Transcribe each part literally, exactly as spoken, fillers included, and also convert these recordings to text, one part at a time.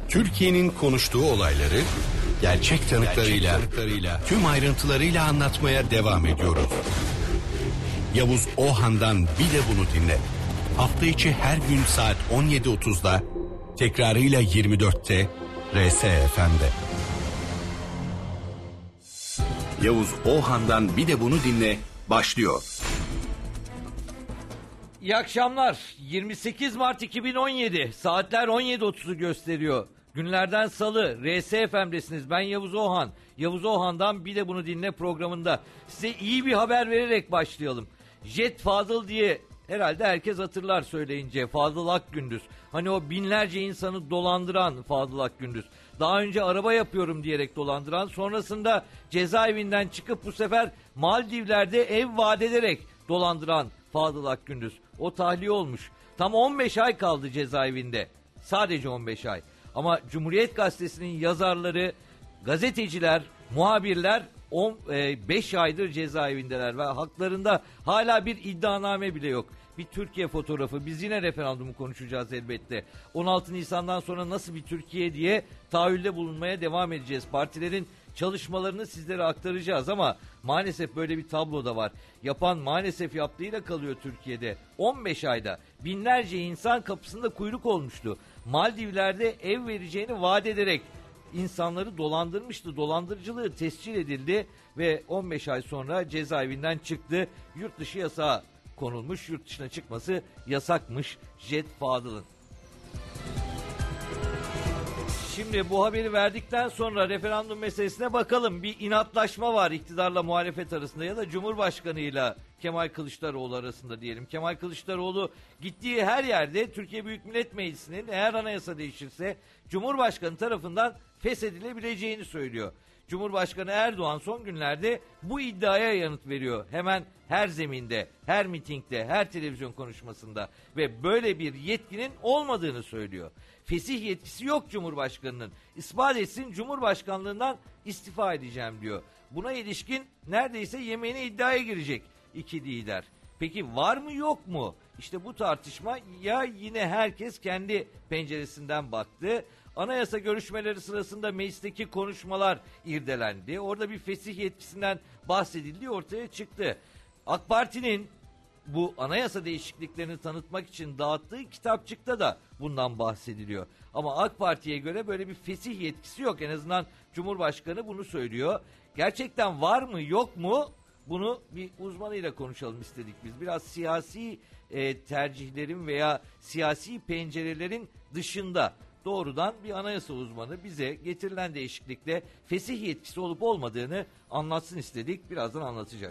Türkiye'nin konuştuğu olayları gerçek tanıklarıyla, gerçek tanıklarıyla tüm ayrıntılarıyla anlatmaya devam ediyoruz. Yavuz Ohan'dan bir de bunu dinle. Hafta içi her gün saat on yedi otuzda, tekrarıyla yirmi dörtte R S F M'de. Yavuz Ohan'dan bir de bunu dinle başlıyor. İyi akşamlar. yirmi sekiz Mart iki bin on yedi. Saatler on yedi otuzu gösteriyor. Günlerden salı. R S F M'desiniz. Ben Yavuz Ohan. Yavuz Ohan'dan bir de bunu dinle programında. Size iyi bir haber vererek başlayalım. Jet Fadıl diye herhalde herkes hatırlar söyleyince. Fadıl Akgündüz. Hani o binlerce insanı dolandıran Fadıl Akgündüz. Daha önce araba yapıyorum diyerek dolandıran, sonrasında cezaevinden çıkıp bu sefer Maldivler'de ev vaat ederek dolandıran Fadıl Akgündüz. O tahliye olmuş. Tam on beş ay kaldı cezaevinde. Sadece on beş ay. Ama Cumhuriyet Gazetesi'nin yazarları, gazeteciler, muhabirler on beş aydır cezaevindeler ve haklarında hala bir iddianame bile yok. Bir Türkiye fotoğrafı. Biz yine referandumu konuşacağız elbette. on altı Nisan'dan sonra nasıl bir Türkiye diye taahhülde bulunmaya devam edeceğiz. Partilerin çalışmalarını sizlere aktaracağız ama maalesef böyle bir tablo da var. Yapan maalesef yaptığıyla kalıyor Türkiye'de. on beş ayda binlerce insan kapısında kuyruk olmuştu. Maldivler'de ev vereceğini vaat ederek insanları dolandırmıştı. Dolandırıcılığı tescil edildi ve on beş ay sonra cezaevinden çıktı. Yurt dışı yasağı konulmuş. Yurt dışına çıkması yasakmış Jet Fadıl'ın. Şimdi bu haberi verdikten sonra referandum meselesine bakalım. Bir inatlaşma var iktidarla muhalefet arasında ya da Cumhurbaşkanı'yla Kemal Kılıçdaroğlu arasında diyelim. Kemal Kılıçdaroğlu gittiği her yerde Türkiye Büyük Millet Meclisi'nin eğer anayasa değişirse Cumhurbaşkanı tarafından feshedilebileceğini söylüyor. Cumhurbaşkanı Erdoğan son günlerde bu iddiaya yanıt veriyor. Hemen her zeminde, her mitingde, her televizyon konuşmasında ve böyle bir yetkinin olmadığını söylüyor. Fesih yetkisi yok Cumhurbaşkanı'nın. İspat etsin, Cumhurbaşkanlığından istifa edeceğim diyor. Buna ilişkin neredeyse yemeğine iddiaya girecek iki lider. Peki var mı yok mu? İşte bu tartışma ya yine herkes kendi penceresinden baktı. Anayasa görüşmeleri sırasında meclisteki konuşmalar irdelendi. Orada bir fesih yetkisinden bahsedildiği ortaya çıktı. AK Parti'nin bu anayasa değişikliklerini tanıtmak için dağıttığı kitapçıkta da bundan bahsediliyor. Ama AK Parti'ye göre böyle bir fesih yetkisi yok. En azından Cumhurbaşkanı bunu söylüyor. Gerçekten var mı yok mu? Bunu bir uzmanıyla konuşalım istedik biz. Biraz siyasi e, tercihlerin veya siyasi pencerelerin dışında doğrudan bir anayasa uzmanı bize getirilen değişiklikle fesih yetkisi olup olmadığını anlatsın istedik. Birazdan anlatacak.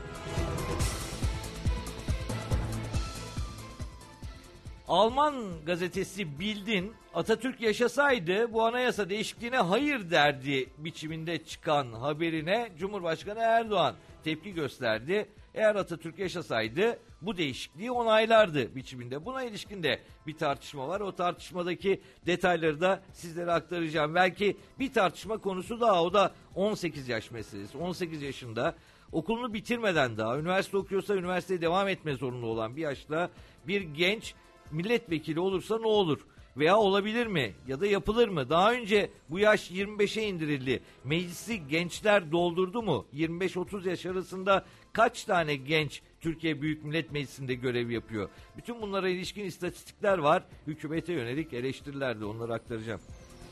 Alman gazetesi Bild'in Atatürk yaşasaydı bu anayasa değişikliğine hayır derdi biçiminde çıkan haberine Cumhurbaşkanı Erdoğan tepki gösterdi. Eğer Atatürk yaşasaydı bu değişikliği onaylardı biçiminde. Buna ilişkin de bir tartışma var. O tartışmadaki detayları da sizlere aktaracağım. Belki bir tartışma konusu daha, o da on sekiz yaş meselesi. on sekiz yaşında okulunu bitirmeden daha üniversite okuyorsa üniversiteye devam etme zorunlu olan bir yaşta bir genç milletvekili olursa ne olur? Veya olabilir mi? Ya da yapılır mı? Daha önce bu yaş yirmi beşe indirildi. Meclisi gençler doldurdu mu? yirmi beş otuz yaş arasında kaç tane genç Türkiye Büyük Millet Meclisi'nde görev yapıyor? Bütün bunlara ilişkin istatistikler var. Hükümete yönelik eleştiriler de, onları aktaracağım.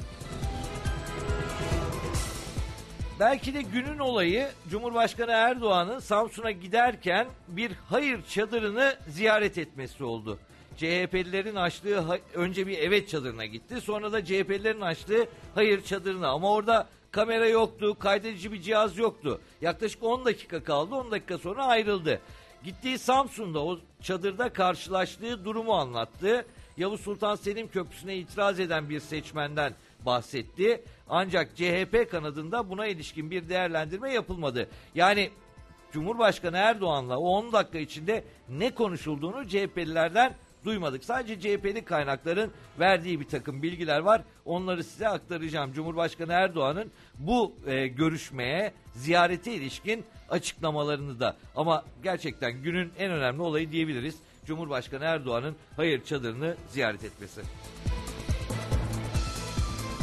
Belki de günün olayı Cumhurbaşkanı Erdoğan'ın Samsun'a giderken bir hayır çadırını ziyaret etmesi oldu. C H P'lilerin açtığı önce bir evet çadırına gitti. Sonra da C H P'lilerin açtığı hayır çadırına. Ama orada kamera yoktu, kaydedici bir cihaz yoktu. Yaklaşık on dakika kaldı. on dakika sonra ayrıldı. Gittiği Samsun'da o çadırda karşılaştığı durumu anlattı. Yavuz Sultan Selim Köprüsü'ne itiraz eden bir seçmenden bahsetti. Ancak C H P kanadında buna ilişkin bir değerlendirme yapılmadı. Yani Cumhurbaşkanı Erdoğan'la o on dakika içinde ne konuşulduğunu C H P'lilerden duymadık. Sadece C H P'li kaynakların verdiği bir takım bilgiler var. Onları size aktaracağım. Cumhurbaşkanı Erdoğan'ın bu e, görüşmeye, ziyarete ilişkin açıklamalarını da. Ama gerçekten günün en önemli olayı diyebiliriz. Cumhurbaşkanı Erdoğan'ın hayır çadırını ziyaret etmesi.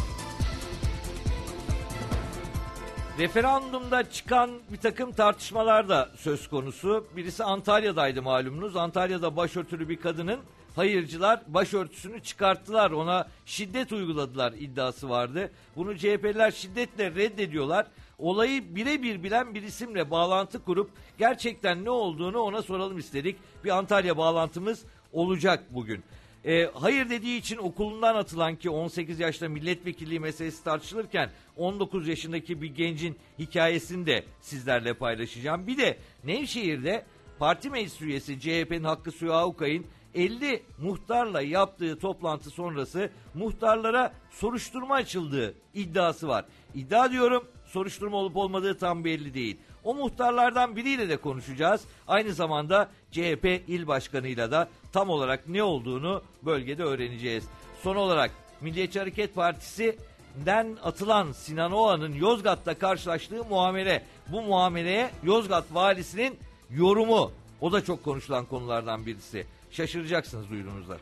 Referandumda çıkan bir takım tartışmalar da söz konusu. Birisi Antalya'daydı malumunuz. Antalya'da başörtülü bir kadının hayırcılar başörtüsünü çıkarttılar. Ona şiddet uyguladılar iddiası vardı. Bunu C H P'liler şiddetle reddediyorlar. Olayı birebir bilen bir isimle bağlantı kurup gerçekten ne olduğunu ona soralım istedik. Bir Antalya bağlantımız olacak bugün. E, hayır dediği için okulundan atılan, ki on sekiz yaşta milletvekilliği meselesi tartışılırken on dokuz yaşındaki bir gencin hikayesini de sizlerle paylaşacağım. Bir de Nevşehir'de parti meclis üyesi C H P'nin Hakkı Suyu Avukay'ın elli muhtarla yaptığı toplantı sonrası muhtarlara soruşturma açıldığı iddiası var. İddia diyorum, soruşturma olup olmadığı tam belli değil. O muhtarlardan biriyle de konuşacağız. Aynı zamanda C H P il başkanıyla da tam olarak ne olduğunu bölgede öğreneceğiz. Son olarak Milliyetçi Hareket Partisi'nden atılan Sinan Oğan'ın Yozgat'ta karşılaştığı muamele. Bu muameleye Yozgat valisinin yorumu. O da çok konuşulan konulardan birisi. Şaşıracaksınız duyduğunuzda.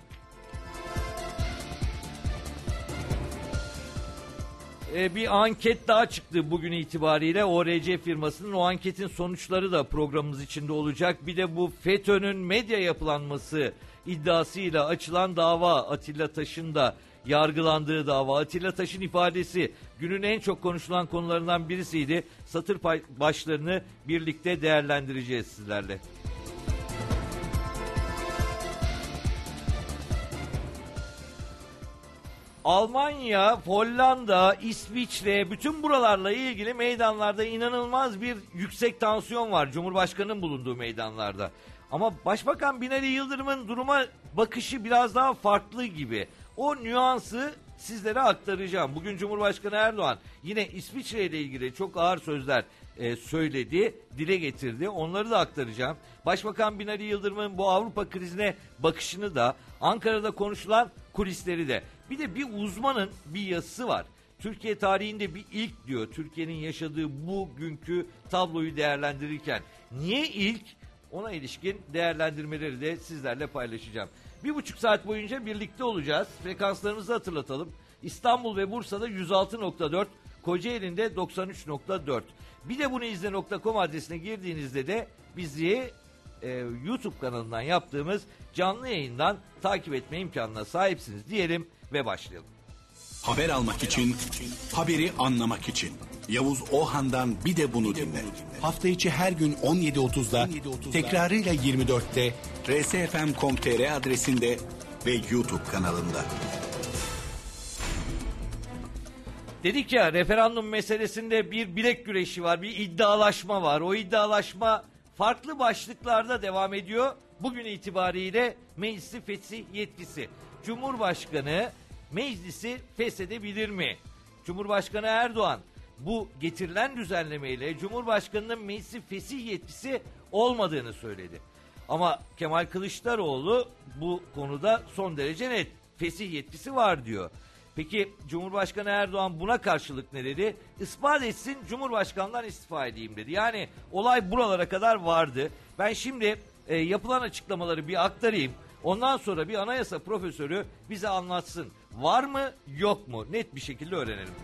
Ee, bir anket daha çıktı bugün itibariyle O R C firmasının. O anketin sonuçları da programımız içinde olacak. Bir de bu FETÖ'nün medya yapılanması iddiasıyla açılan dava, Atilla Taş'ın da yargılandığı dava. Atilla Taş'ın ifadesi günün en çok konuşulan konularından birisiydi. Satır başlarını birlikte değerlendireceğiz sizlerle. Almanya, Hollanda, İsviçre, bütün buralarla ilgili meydanlarda inanılmaz bir yüksek tansiyon var Cumhurbaşkanı'nın bulunduğu meydanlarda. Ama Başbakan Binali Yıldırım'ın duruma bakışı biraz daha farklı gibi. O nüansı sizlere aktaracağım. Bugün Cumhurbaşkanı Erdoğan yine İsviçre ile ilgili çok ağır sözler e, söyledi, dile getirdi. Onları da aktaracağım. Başbakan Binali Yıldırım'ın bu Avrupa krizine bakışını da, Ankara'da konuşulan kulisleri de. Bir de bir uzmanın bir yazısı var. Türkiye tarihinde bir ilk diyor. Türkiye'nin yaşadığı bugünkü tabloyu değerlendirirken. Niye ilk? Ona ilişkin değerlendirmeleri de sizlerle paylaşacağım. Bir buçuk saat boyunca birlikte olacağız. Frekanslarımızı hatırlatalım. İstanbul ve Bursa'da yüz altı nokta dört, Kocaeli'nde doksan üç nokta dört. Bir de bunu izle nokta com adresine girdiğinizde de bizi e, YouTube kanalından yaptığımız canlı yayından takip etme imkanına sahipsiniz diyelim ve başlayalım. Haber almak için, haberi anlamak için. Yavuz Ohan'dan bir de bunu dinle. Hafta içi her gün on yedi otuzda, tekrarıyla yirmi dörtte r s f m nokta com nokta t r adresinde ve YouTube kanalında. Dedik ya, referandum meselesinde bir bilek güreşi var, bir iddialaşma var. O iddialaşma farklı başlıklarda devam ediyor. Bugün itibariyle meclisi fesih yetkisi. Cumhurbaşkanı meclisi feshedebilir mi? Cumhurbaşkanı Erdoğan bu getirilen düzenlemeyle Cumhurbaşkanı'nın meclisi fesih yetkisi olmadığını söyledi. Ama Kemal Kılıçdaroğlu bu konuda son derece net. Fesih yetkisi var diyor. Peki Cumhurbaşkanı Erdoğan buna karşılık ne dedi? İspat etsin, Cumhurbaşkanından istifa edeyim dedi. Yani olay buralara kadar vardı. Ben şimdi e, yapılan açıklamaları bir aktarayım. Ondan sonra bir anayasa profesörü bize anlatsın. Var mı, yok mu? Net bir şekilde öğrenelim.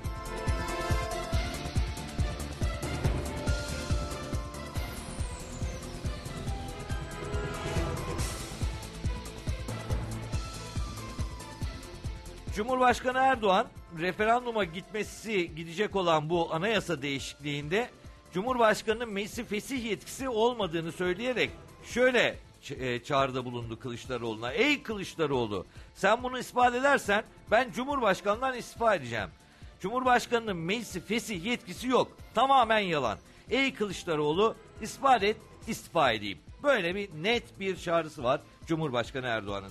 Cumhurbaşkanı Erdoğan referanduma gitmesi gidecek olan bu anayasa değişikliğinde Cumhurbaşkanı'nın meclisi fesih yetkisi olmadığını söyleyerek şöyle çağrıda bulundu Kılıçdaroğlu'na. Ey Kılıçdaroğlu, sen bunu ispat edersen ben Cumhurbaşkanı'ndan istifa edeceğim. Cumhurbaşkanı'nın meclisi fesih yetkisi yok. Tamamen yalan. Ey Kılıçdaroğlu, ispat et, istifa edeyim. Böyle bir net bir çağrısı var Cumhurbaşkanı Erdoğan'ın.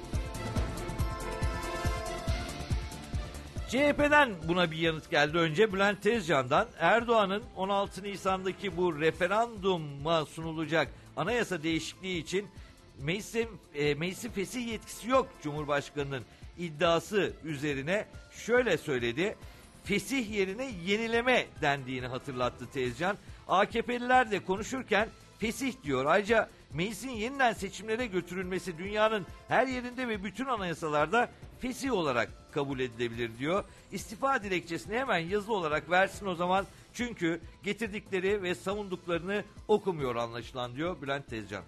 C H P'den buna bir yanıt geldi önce Bülent Tezcan'dan. Erdoğan'ın on altı Nisan'daki bu referanduma sunulacak anayasa değişikliği için meclisin, e, meclisi fesih yetkisi yok Cumhurbaşkanı'nın iddiası üzerine şöyle söyledi. Fesih yerine yenileme dendiğini hatırlattı Tezcan. A K P'liler de konuşurken fesih diyor. Ayrıca meclisin yeniden seçimlere götürülmesi dünyanın her yerinde ve bütün anayasalarda fesih olarak kabul edilebilir diyor. İstifa dilekçesini hemen yazılı olarak versin o zaman. Çünkü getirdikleri ve savunduklarını okumuyor anlaşılan diyor Bülent Tezcan.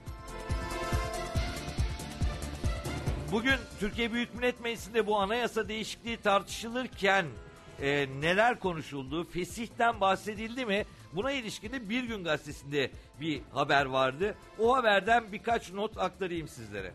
Bugün Türkiye Büyük Millet Meclisi'nde bu anayasa değişikliği tartışılırken e, neler konuşuldu? Fesihten bahsedildi mi? Buna ilişkin de Bir Gün Gazetesi'nde bir haber vardı. O haberden birkaç not aktarayım sizlere.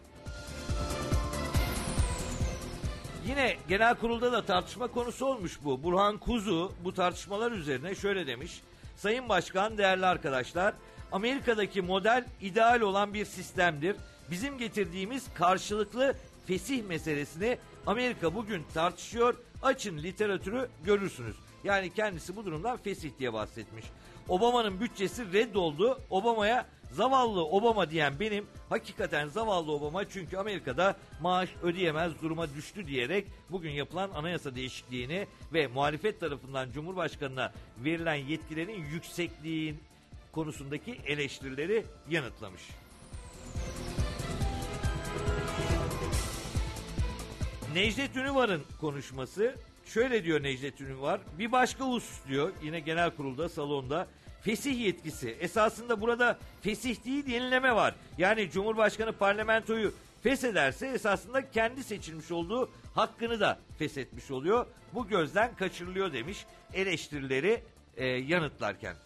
Yine genel kurulda da tartışma konusu olmuş bu. Burhan Kuzu bu tartışmalar üzerine şöyle demiş. Sayın Başkan, değerli arkadaşlar, Amerika'daki model ideal olan bir sistemdir. Bizim getirdiğimiz karşılıklı fesih meselesini Amerika bugün tartışıyor. Açın literatürü görürsünüz. Yani kendisi bu durumdan fesih diye bahsetmiş. Obama'nın bütçesi reddoldu. Obama'ya zavallı Obama diyen benim, hakikaten zavallı Obama çünkü Amerika'da maaş ödeyemez duruma düştü diyerek bugün yapılan anayasa değişikliğini ve muhalefet tarafından Cumhurbaşkanı'na verilen yetkilerin yüksekliğin konusundaki eleştirileri yanıtlamış. Necdet Ünüvar'ın konuşması, şöyle diyor Necdet Ünüvar, bir başka husus diyor yine genel kurulda salonda, fesih yetkisi. Esasında burada fesih değil yenileme var. Yani Cumhurbaşkanı parlamentoyu feshederse esasında kendi seçilmiş olduğu hakkını da feshetmiş oluyor. Bu gözden kaçırılıyor demiş eleştirileri e, yanıtlarken.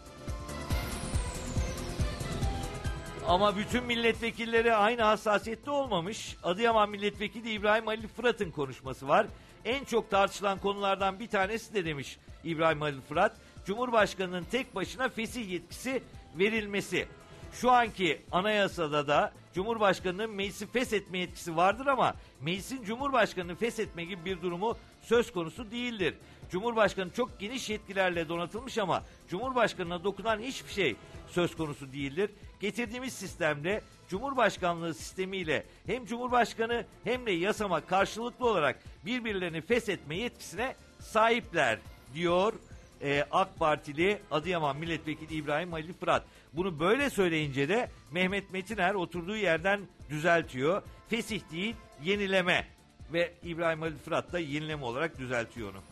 Ama bütün milletvekilleri aynı hassasiyette olmamış. Adıyaman Milletvekili İbrahim Halil Fırat'ın konuşması var. En çok tartışılan konulardan bir tanesi de demiş İbrahim Halil Fırat, Cumhurbaşkanı'nın tek başına fesih yetkisi verilmesi. Şu anki anayasada da Cumhurbaşkanı'nın meclisi feshetme yetkisi vardır ama meclisin Cumhurbaşkanı'nı feshetme gibi bir durumu söz konusu değildir. Cumhurbaşkanı çok geniş yetkilerle donatılmış ama Cumhurbaşkanı'na dokunan hiçbir şey söz konusu değildir. Getirdiğimiz sistemde Cumhurbaşkanlığı sistemiyle hem Cumhurbaşkanı hem de yasama karşılıklı olarak birbirlerini feshetme yetkisine sahipler diyor e, AK Partili Adıyaman Milletvekili İbrahim Halil Fırat. Bunu böyle söyleyince de Mehmet Metiner oturduğu yerden düzeltiyor. Fesih değil yenileme ve İbrahim Halil Fırat da yenileme olarak düzeltiyor onu.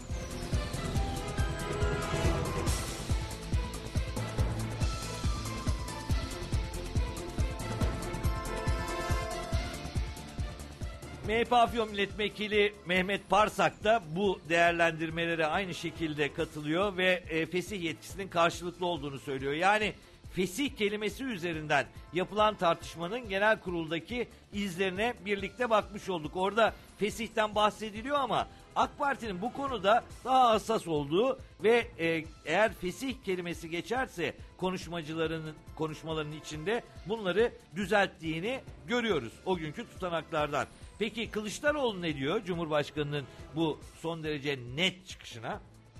M H P Afyon Milletvekili Mehmet Parsak da bu değerlendirmelere aynı şekilde katılıyor ve e, fesih yetkisinin karşılıklı olduğunu söylüyor. Yani fesih kelimesi üzerinden yapılan tartışmanın genel kuruldaki izlerine birlikte bakmış olduk. Orada fesihten bahsediliyor ama AK Parti'nin bu konuda daha hassas olduğu ve e, eğer fesih kelimesi geçerse konuşmacıların konuşmalarının içinde bunları düzelttiğini görüyoruz o günkü tutanaklardan. Peki Kılıçdaroğlu ne diyor Cumhurbaşkanı'nın bu son derece net çıkışına?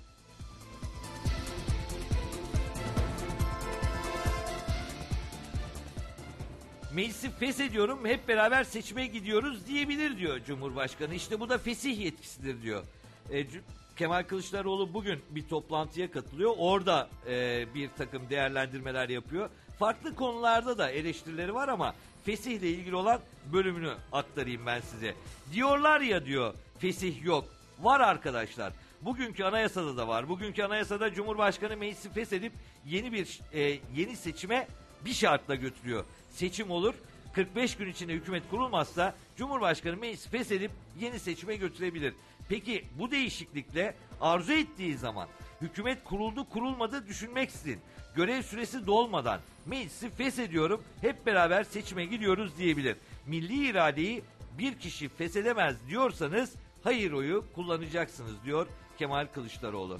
Meclisi feshediyorum, hep beraber seçime gidiyoruz diyebilir diyor Cumhurbaşkanı. İşte bu da fesih yetkisidir diyor. E, Kemal Kılıçdaroğlu bugün bir toplantıya katılıyor. Orada e, bir takım değerlendirmeler yapıyor. Farklı konularda da eleştirileri var ama fesihle ilgili olan bölümünü aktarayım ben size. Diyorlar ya diyor fesih yok. Var arkadaşlar. Bugünkü anayasada da var. Bugünkü anayasada Cumhurbaşkanı meclisi feshedip yeni bir e, yeni seçime bir şartla götürüyor. Seçim olur. kırk beş gün içinde hükümet kurulmazsa Cumhurbaşkanı meclisi feshedip yeni seçime götürebilir. Peki bu değişiklikle arzu ettiği zaman hükümet kuruldu kurulmadı düşünmeksizin görev süresi dolmadan meclisi feshediyorum hep beraber seçime gidiyoruz diyebilir. Milli iradeyi bir kişi feshedemez diyorsanız hayır oyu kullanacaksınız diyor Kemal Kılıçdaroğlu.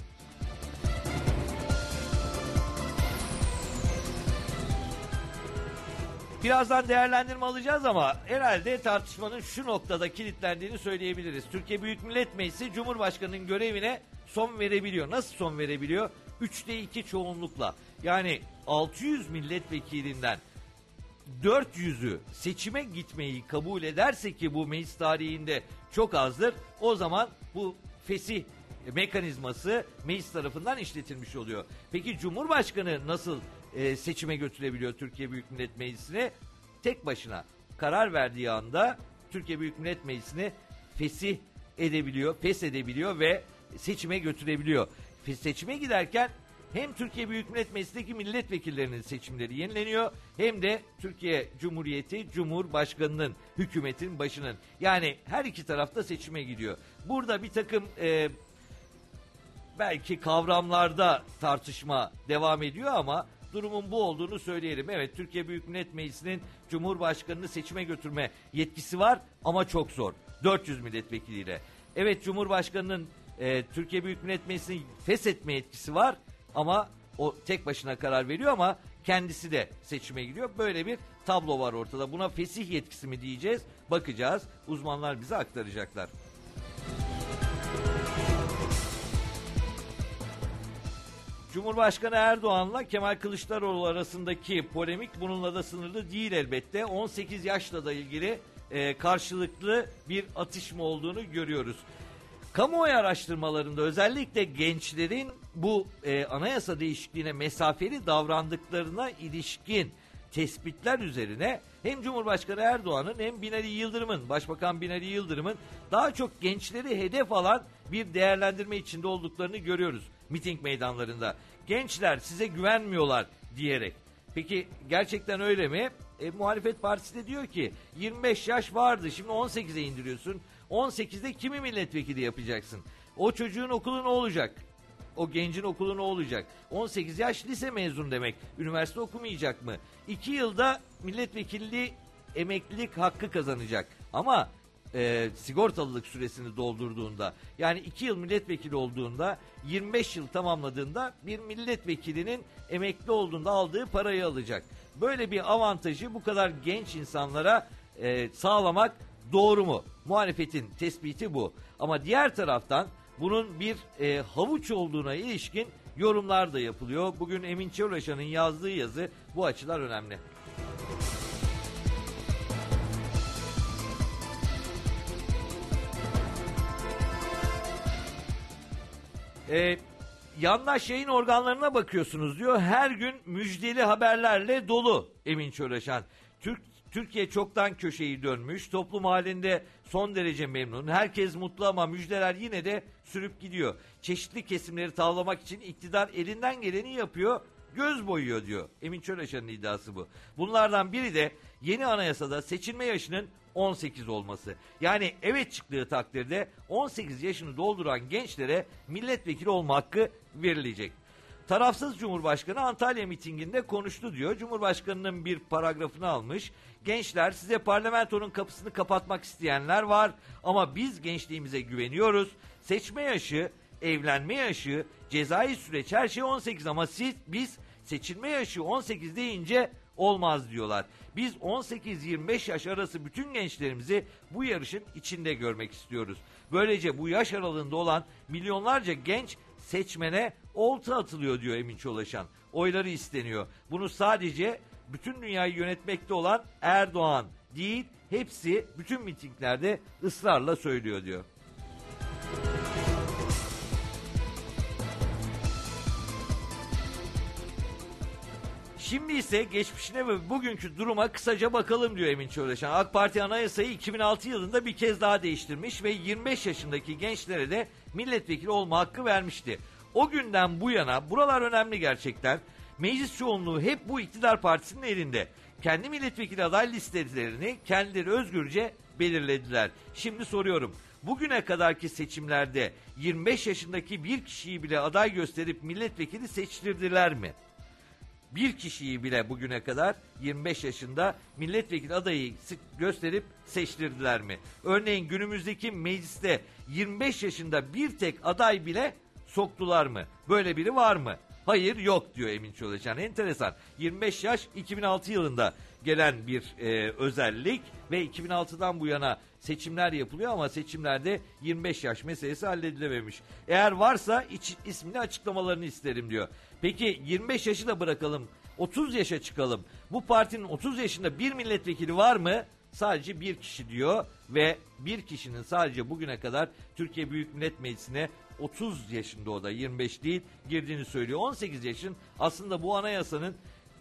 Birazdan değerlendirme alacağız ama herhalde tartışmanın şu noktada kilitlendiğini söyleyebiliriz. Türkiye Büyük Millet Meclisi Cumhurbaşkanı'nın görevine son verebiliyor. Nasıl son verebiliyor? üçte iki çoğunlukla. Yani altı yüz milletvekilinden dört yüzü seçime gitmeyi kabul ederse ki bu meclis tarihinde çok azdır. O zaman bu fesih mekanizması meclis tarafından işletilmiş oluyor. Peki Cumhurbaşkanı nasıl e, seçime götürebiliyor Türkiye Büyük Millet Meclisi'ne? Tek başına karar verdiği anda Türkiye Büyük Millet Meclisi'ni fesih edebiliyor, feshedebiliyor ve seçime götürebiliyor. Seçime giderken hem Türkiye Büyük Millet Meclisi'ndeki milletvekillerinin seçimleri yenileniyor, hem de Türkiye Cumhuriyeti Cumhurbaşkanı'nın, hükümetin başının, yani her iki tarafta seçime gidiyor. Burada bir takım e, belki kavramlarda tartışma devam ediyor ama durumun bu olduğunu söyleyelim. Evet, Türkiye Büyük Millet Meclisi'nin Cumhurbaşkanı'nı seçime götürme yetkisi var ama çok zor. dört yüz milletvekiliyle. Evet, Cumhurbaşkanı'nın e, Türkiye Büyük Millet Meclisi'ni feshetme yetkisi var ama o tek başına karar veriyor ama kendisi de seçime gidiyor. Böyle bir tablo var ortada. Buna fesih yetkisi mi diyeceğiz? Bakacağız. Uzmanlar bize aktaracaklar. Cumhurbaşkanı Erdoğan'la Kemal Kılıçdaroğlu arasındaki polemik bununla da sınırlı değil elbette. on sekiz yaşla da ilgili e, karşılıklı bir atışma olduğunu görüyoruz. Kamuoyu araştırmalarında özellikle gençlerin bu e, anayasa değişikliğine mesafeli davrandıklarına ilişkin tespitler üzerine hem Cumhurbaşkanı Erdoğan'ın hem Binali Yıldırım'ın, Başbakan Binali Yıldırım'ın daha çok gençleri hedef alan bir değerlendirme içinde olduklarını görüyoruz miting meydanlarında. Gençler size güvenmiyorlar diyerek. Peki gerçekten öyle mi? E, muhalefet partisi de diyor ki yirmi beş yaş vardı, şimdi on sekize indiriyorsun. on sekizde kimi milletvekili yapacaksın? O çocuğun okulu ne olacak? O gencin okulu ne olacak? on sekiz yaş lise mezun demek. Üniversite okumayacak mı? iki yılda milletvekilliği emeklilik hakkı kazanacak. Ama e, sigortalılık süresini doldurduğunda, yani iki yıl milletvekili olduğunda, yirmi beş yıl tamamladığında bir milletvekilinin emekli olduğunda aldığı parayı alacak. Böyle bir avantajı bu kadar genç insanlara e, sağlamak doğru mu? Muhalefetin tespiti bu. Ama diğer taraftan bunun bir e, havuç olduğuna ilişkin yorumlar da yapılıyor. Bugün Emin Çölaşan'ın yazdığı yazı bu açılar önemli. Ee, yandaş yayın organlarına bakıyorsunuz diyor. Her gün müjdeli haberlerle dolu Emin Çölaşan. Türk Türkiye çoktan köşeyi dönmüş. Toplum halinde son derece memnun. Herkes mutlu ama müjdeler yine de sürüp gidiyor. Çeşitli kesimleri tavlamak için iktidar elinden geleni yapıyor. Göz boyuyor diyor. Emin Çölaşan'ın iddiası bu. Bunlardan biri de yeni anayasada seçilme yaşının on sekiz olması. Yani evet çıktığı takdirde on sekiz yaşını dolduran gençlere milletvekili olma hakkı verilecek. Tarafsız Cumhurbaşkanı Antalya mitinginde konuştu diyor. Cumhurbaşkanının bir paragrafını almış. Gençler, size parlamentonun kapısını kapatmak isteyenler var ama biz gençliğimize güveniyoruz. Seçme yaşı, evlenme yaşı, cezai süreç, her şey on sekiz ama siz biz seçilme yaşı on sekiz deyince olmaz diyorlar. Biz on sekiz yirmi beş yaş arası bütün gençlerimizi bu yarışın içinde görmek istiyoruz. Böylece bu yaş aralığında olan milyonlarca genç seçmene olta atılıyor diyor Emin Çölaşan. Oyları isteniyor. Bunu sadece bütün dünyayı yönetmekte olan Erdoğan değil, hepsi bütün mitinglerde ısrarla söylüyor diyor. Şimdi ise geçmişine ve bugünkü duruma kısaca bakalım diyor Emin Çölaşan. AK Parti anayasayı iki bin altı yılında bir kez daha değiştirmiş ve yirmi beş yaşındaki gençlere de milletvekili olma hakkı vermişti. O günden bu yana, buralar önemli gerçekten, meclis çoğunluğu hep bu iktidar partisinin elinde. Kendi milletvekili aday listelerini kendileri özgürce belirlediler. Şimdi soruyorum, bugüne kadarki seçimlerde yirmi beş yaşındaki bir kişiyi bile aday gösterip milletvekili seçtirdiler mi? Bir kişiyi bile bugüne kadar yirmi beş yaşında milletvekili adayı gösterip seçtirdiler mi? Örneğin günümüzdeki mecliste yirmi beş yaşında bir tek aday bile soktular mı? Böyle biri var mı? Hayır, yok diyor Emin Çölaşan. Enteresan. yirmi beş yaş iki bin altı yılında gelen bir e, özellik ve iki bin altıdan bu yana seçimler yapılıyor ama seçimlerde yirmi beş yaş meselesi halledilememiş. Eğer varsa iç, ismini açıklamalarını isterim diyor. Peki yirmi beş yaşı da bırakalım, otuz yaşa çıkalım. Bu partinin otuz yaşında bir milletvekili var mı? Sadece bir kişi diyor ve bir kişinin sadece bugüne kadar Türkiye Büyük Millet Meclisi'ne otuz yaşında, o da yirmi beş değil, girdiğini söylüyor. on sekiz yaşın aslında bu anayasanın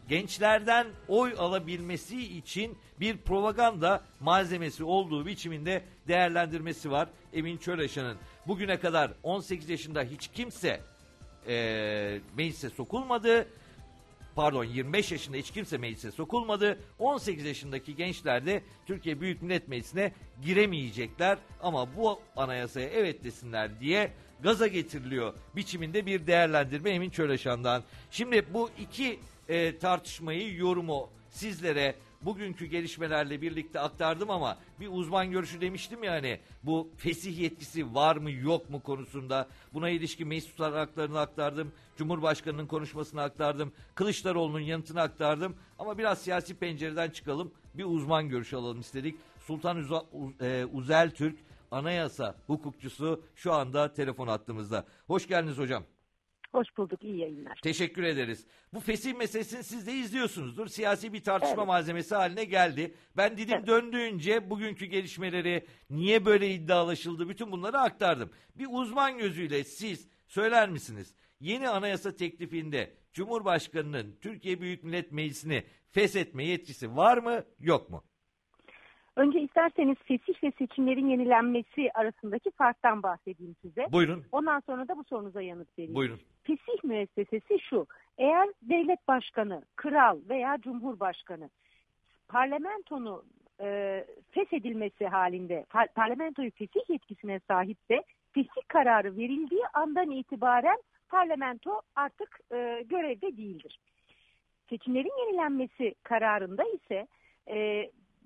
gençlerden oy alabilmesi için bir propaganda malzemesi olduğu biçiminde değerlendirmesi var Emin Çölaşan'ın. Bugüne kadar on sekiz yaşında hiç kimse e, meclise sokulmadı. Pardon yirmi beş yaşında hiç kimse meclise sokulmadı. on sekiz yaşındaki gençler de Türkiye Büyük Millet Meclisi'ne giremeyecekler. Ama bu anayasaya evet desinler diye gaza getiriliyor biçiminde bir değerlendirme Emin Çölaşan'dan. Şimdi bu iki e, tartışmayı, yorumu sizlere bugünkü gelişmelerle birlikte aktardım ama bir uzman görüşü demiştim ya hani bu fesih yetkisi var mı yok mu konusunda buna ilişkin meclis tutanaklarını aktardım. Cumhurbaşkanının konuşmasını aktardım. Kılıçdaroğlu'nun yanıtını aktardım ama biraz siyasi pencereden çıkalım. Bir uzman görüşü alalım istedik. Sultan Uza, e, Uzeltürk anayasa hukukçusu şu anda telefon hattımızda. Hoş geldiniz hocam. Hoş bulduk, iyi yayınlar. Teşekkür ederiz. Bu fesih meselesini siz de izliyorsunuzdur. Siyasi bir tartışma Evet. malzemesi haline geldi. Ben dilim Evet. döndüğünce bugünkü gelişmeleri, niye böyle iddialaşıldı, bütün bunları aktardım. Bir uzman gözüyle siz söyler misiniz? Yeni anayasa teklifinde Cumhurbaşkanı'nın Türkiye Büyük Millet Meclisi'ni feshetme yetkisi var mı, yok mu? Önce isterseniz fesih ve seçimlerin yenilenmesi arasındaki farktan bahsedeyim size. Buyurun. Ondan sonra da bu sorunuza yanıt vereyim. Buyurun. Fesih müessesesi şu: eğer devlet başkanı, kral veya cumhurbaşkanı parlamentonu e, feshedilmesi halinde par- parlamentoyu fesih yetkisine sahipse, fesih kararı verildiği andan itibaren parlamento artık e, görevde değildir. Seçimlerin yenilenmesi kararında ise e,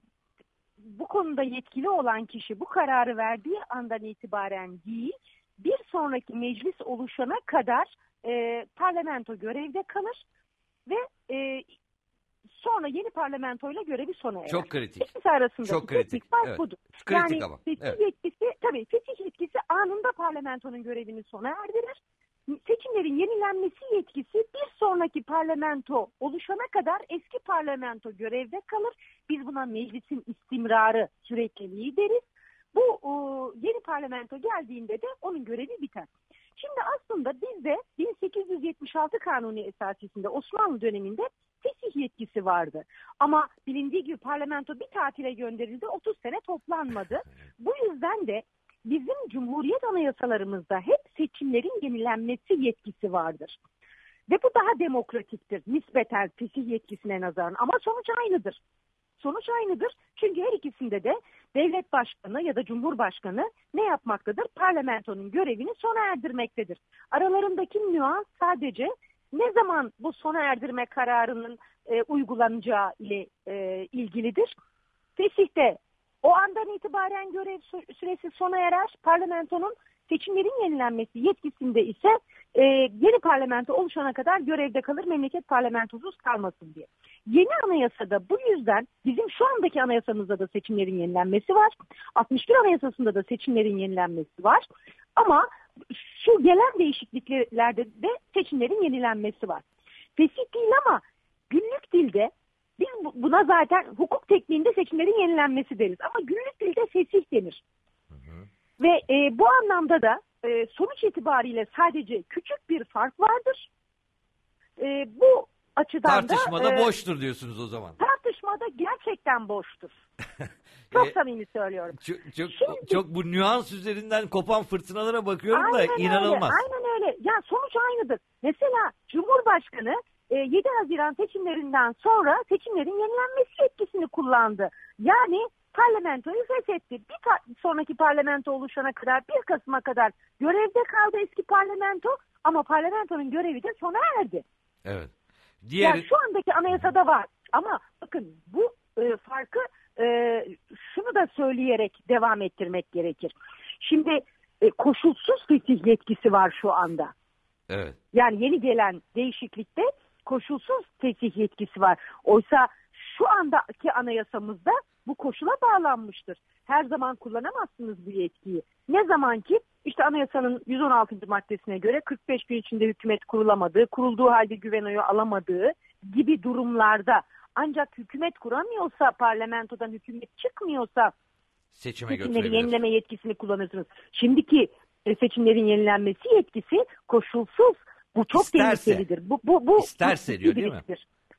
bu konuda yetkili olan kişi bu kararı verdiği andan itibaren değil, bir sonraki meclis oluşana kadar e, parlamento görevde kalır ve e, sonra yeni parlamentoyla görevi sona erer. Çok kritik. İkisi arasında Çok kritik. fark Evet. budur. Kritik yani ama. fesih Evet. yetkisi, tabii fesih yetkisi anında parlamentonun görevini sona erdirir. Seçimlerin yenilenmesi yetkisi bir sonraki parlamento oluşana kadar eski parlamento görevde kalır. Biz buna meclisin istimrarı, sürekliliği deriz. Bu o, yeni parlamento geldiğinde de onun görevi biter. Şimdi aslında bizde bin sekiz yüz yetmiş altı Kanuni esasında Osmanlı döneminde fesih yetkisi vardı. Ama bilindiği gibi parlamento bir tatile gönderildi, otuz sene toplanmadı. Bu yüzden de bizim Cumhuriyet anayasalarımızda hep seçimlerin yenilenmesi yetkisi vardır. Ve bu daha demokratiktir nispeten fesih yetkisine nazaran, ama sonuç aynıdır. Sonuç aynıdır çünkü her ikisinde de devlet başkanı ya da cumhurbaşkanı ne yapmaktadır? Parlamentonun görevini sona erdirmektedir. Aralarındaki nüans sadece ne zaman bu sona erdirme kararının e, uygulanacağı ile e, ilgilidir. Fesihte o andan itibaren görev süresi sona erer. Parlamentonun seçimlerin yenilenmesi yetkisinde ise e, yeni parlamento oluşana kadar görevde kalır, memleket parlamentosuz kalmasın diye. Yeni anayasada bu yüzden bizim şu andaki anayasamızda da seçimlerin yenilenmesi var. altmış bir Anayasasında da seçimlerin yenilenmesi var. Ama şu gelen değişikliklerde de seçimlerin yenilenmesi var. Fesih değil ama günlük dilde biz buna zaten hukuk tekniğinde seçimlerin yenilenmesi deriz. Ama günlük dilde fesih denir. Hı hı. Ve e, bu anlamda da e, sonuç itibariyle sadece küçük bir fark vardır. E, bu açıdan Tartışmada da... e, boştur diyorsunuz o zaman. Tartışmada gerçekten boştur. Çok samimi söylüyorum. Çok, çok, Şimdi, çok bu nüans üzerinden kopan fırtınalara bakıyorum da inanılmaz. Öyle, aynen öyle. Ya sonuç aynıdır. Mesela Cumhurbaşkanı yedi Haziran seçimlerinden sonra seçimlerin yenilenmesi yetkisini kullandı. Yani parlamentoyu feshetti. Bir sonraki parlamento oluşana kadar, bir Kasım'a kadar görevde kaldı eski parlamento, ama parlamentonun görevi de sona erdi. Evet. Diğer... Yani şu andaki anayasada var. Ama bakın bu e, farkı e, şunu da söyleyerek devam ettirmek gerekir. Şimdi e, koşulsuz fesih yetkisi var şu anda. Evet. Yani yeni gelen değişiklikte koşulsuz fesih yetkisi var. Oysa şu andaki anayasamızda bu koşula bağlanmıştır. Her zaman kullanamazsınız bu yetkiyi. Ne zaman ki işte anayasanın yüz on altıncı maddesine göre kırk beş gün içinde hükümet kurulamadığı, kurulduğu halde güven oyu alamadığı gibi durumlarda, ancak hükümet kuramıyorsa, parlamentodan hükümet çıkmıyorsa seçime seçimleri yenileme yetkisini kullanırsınız. Şimdiki seçimlerin yenilenmesi yetkisi koşulsuz. Bu çok İsterse, tehlikelidir. Bu bu bu isterse diyor değil mi?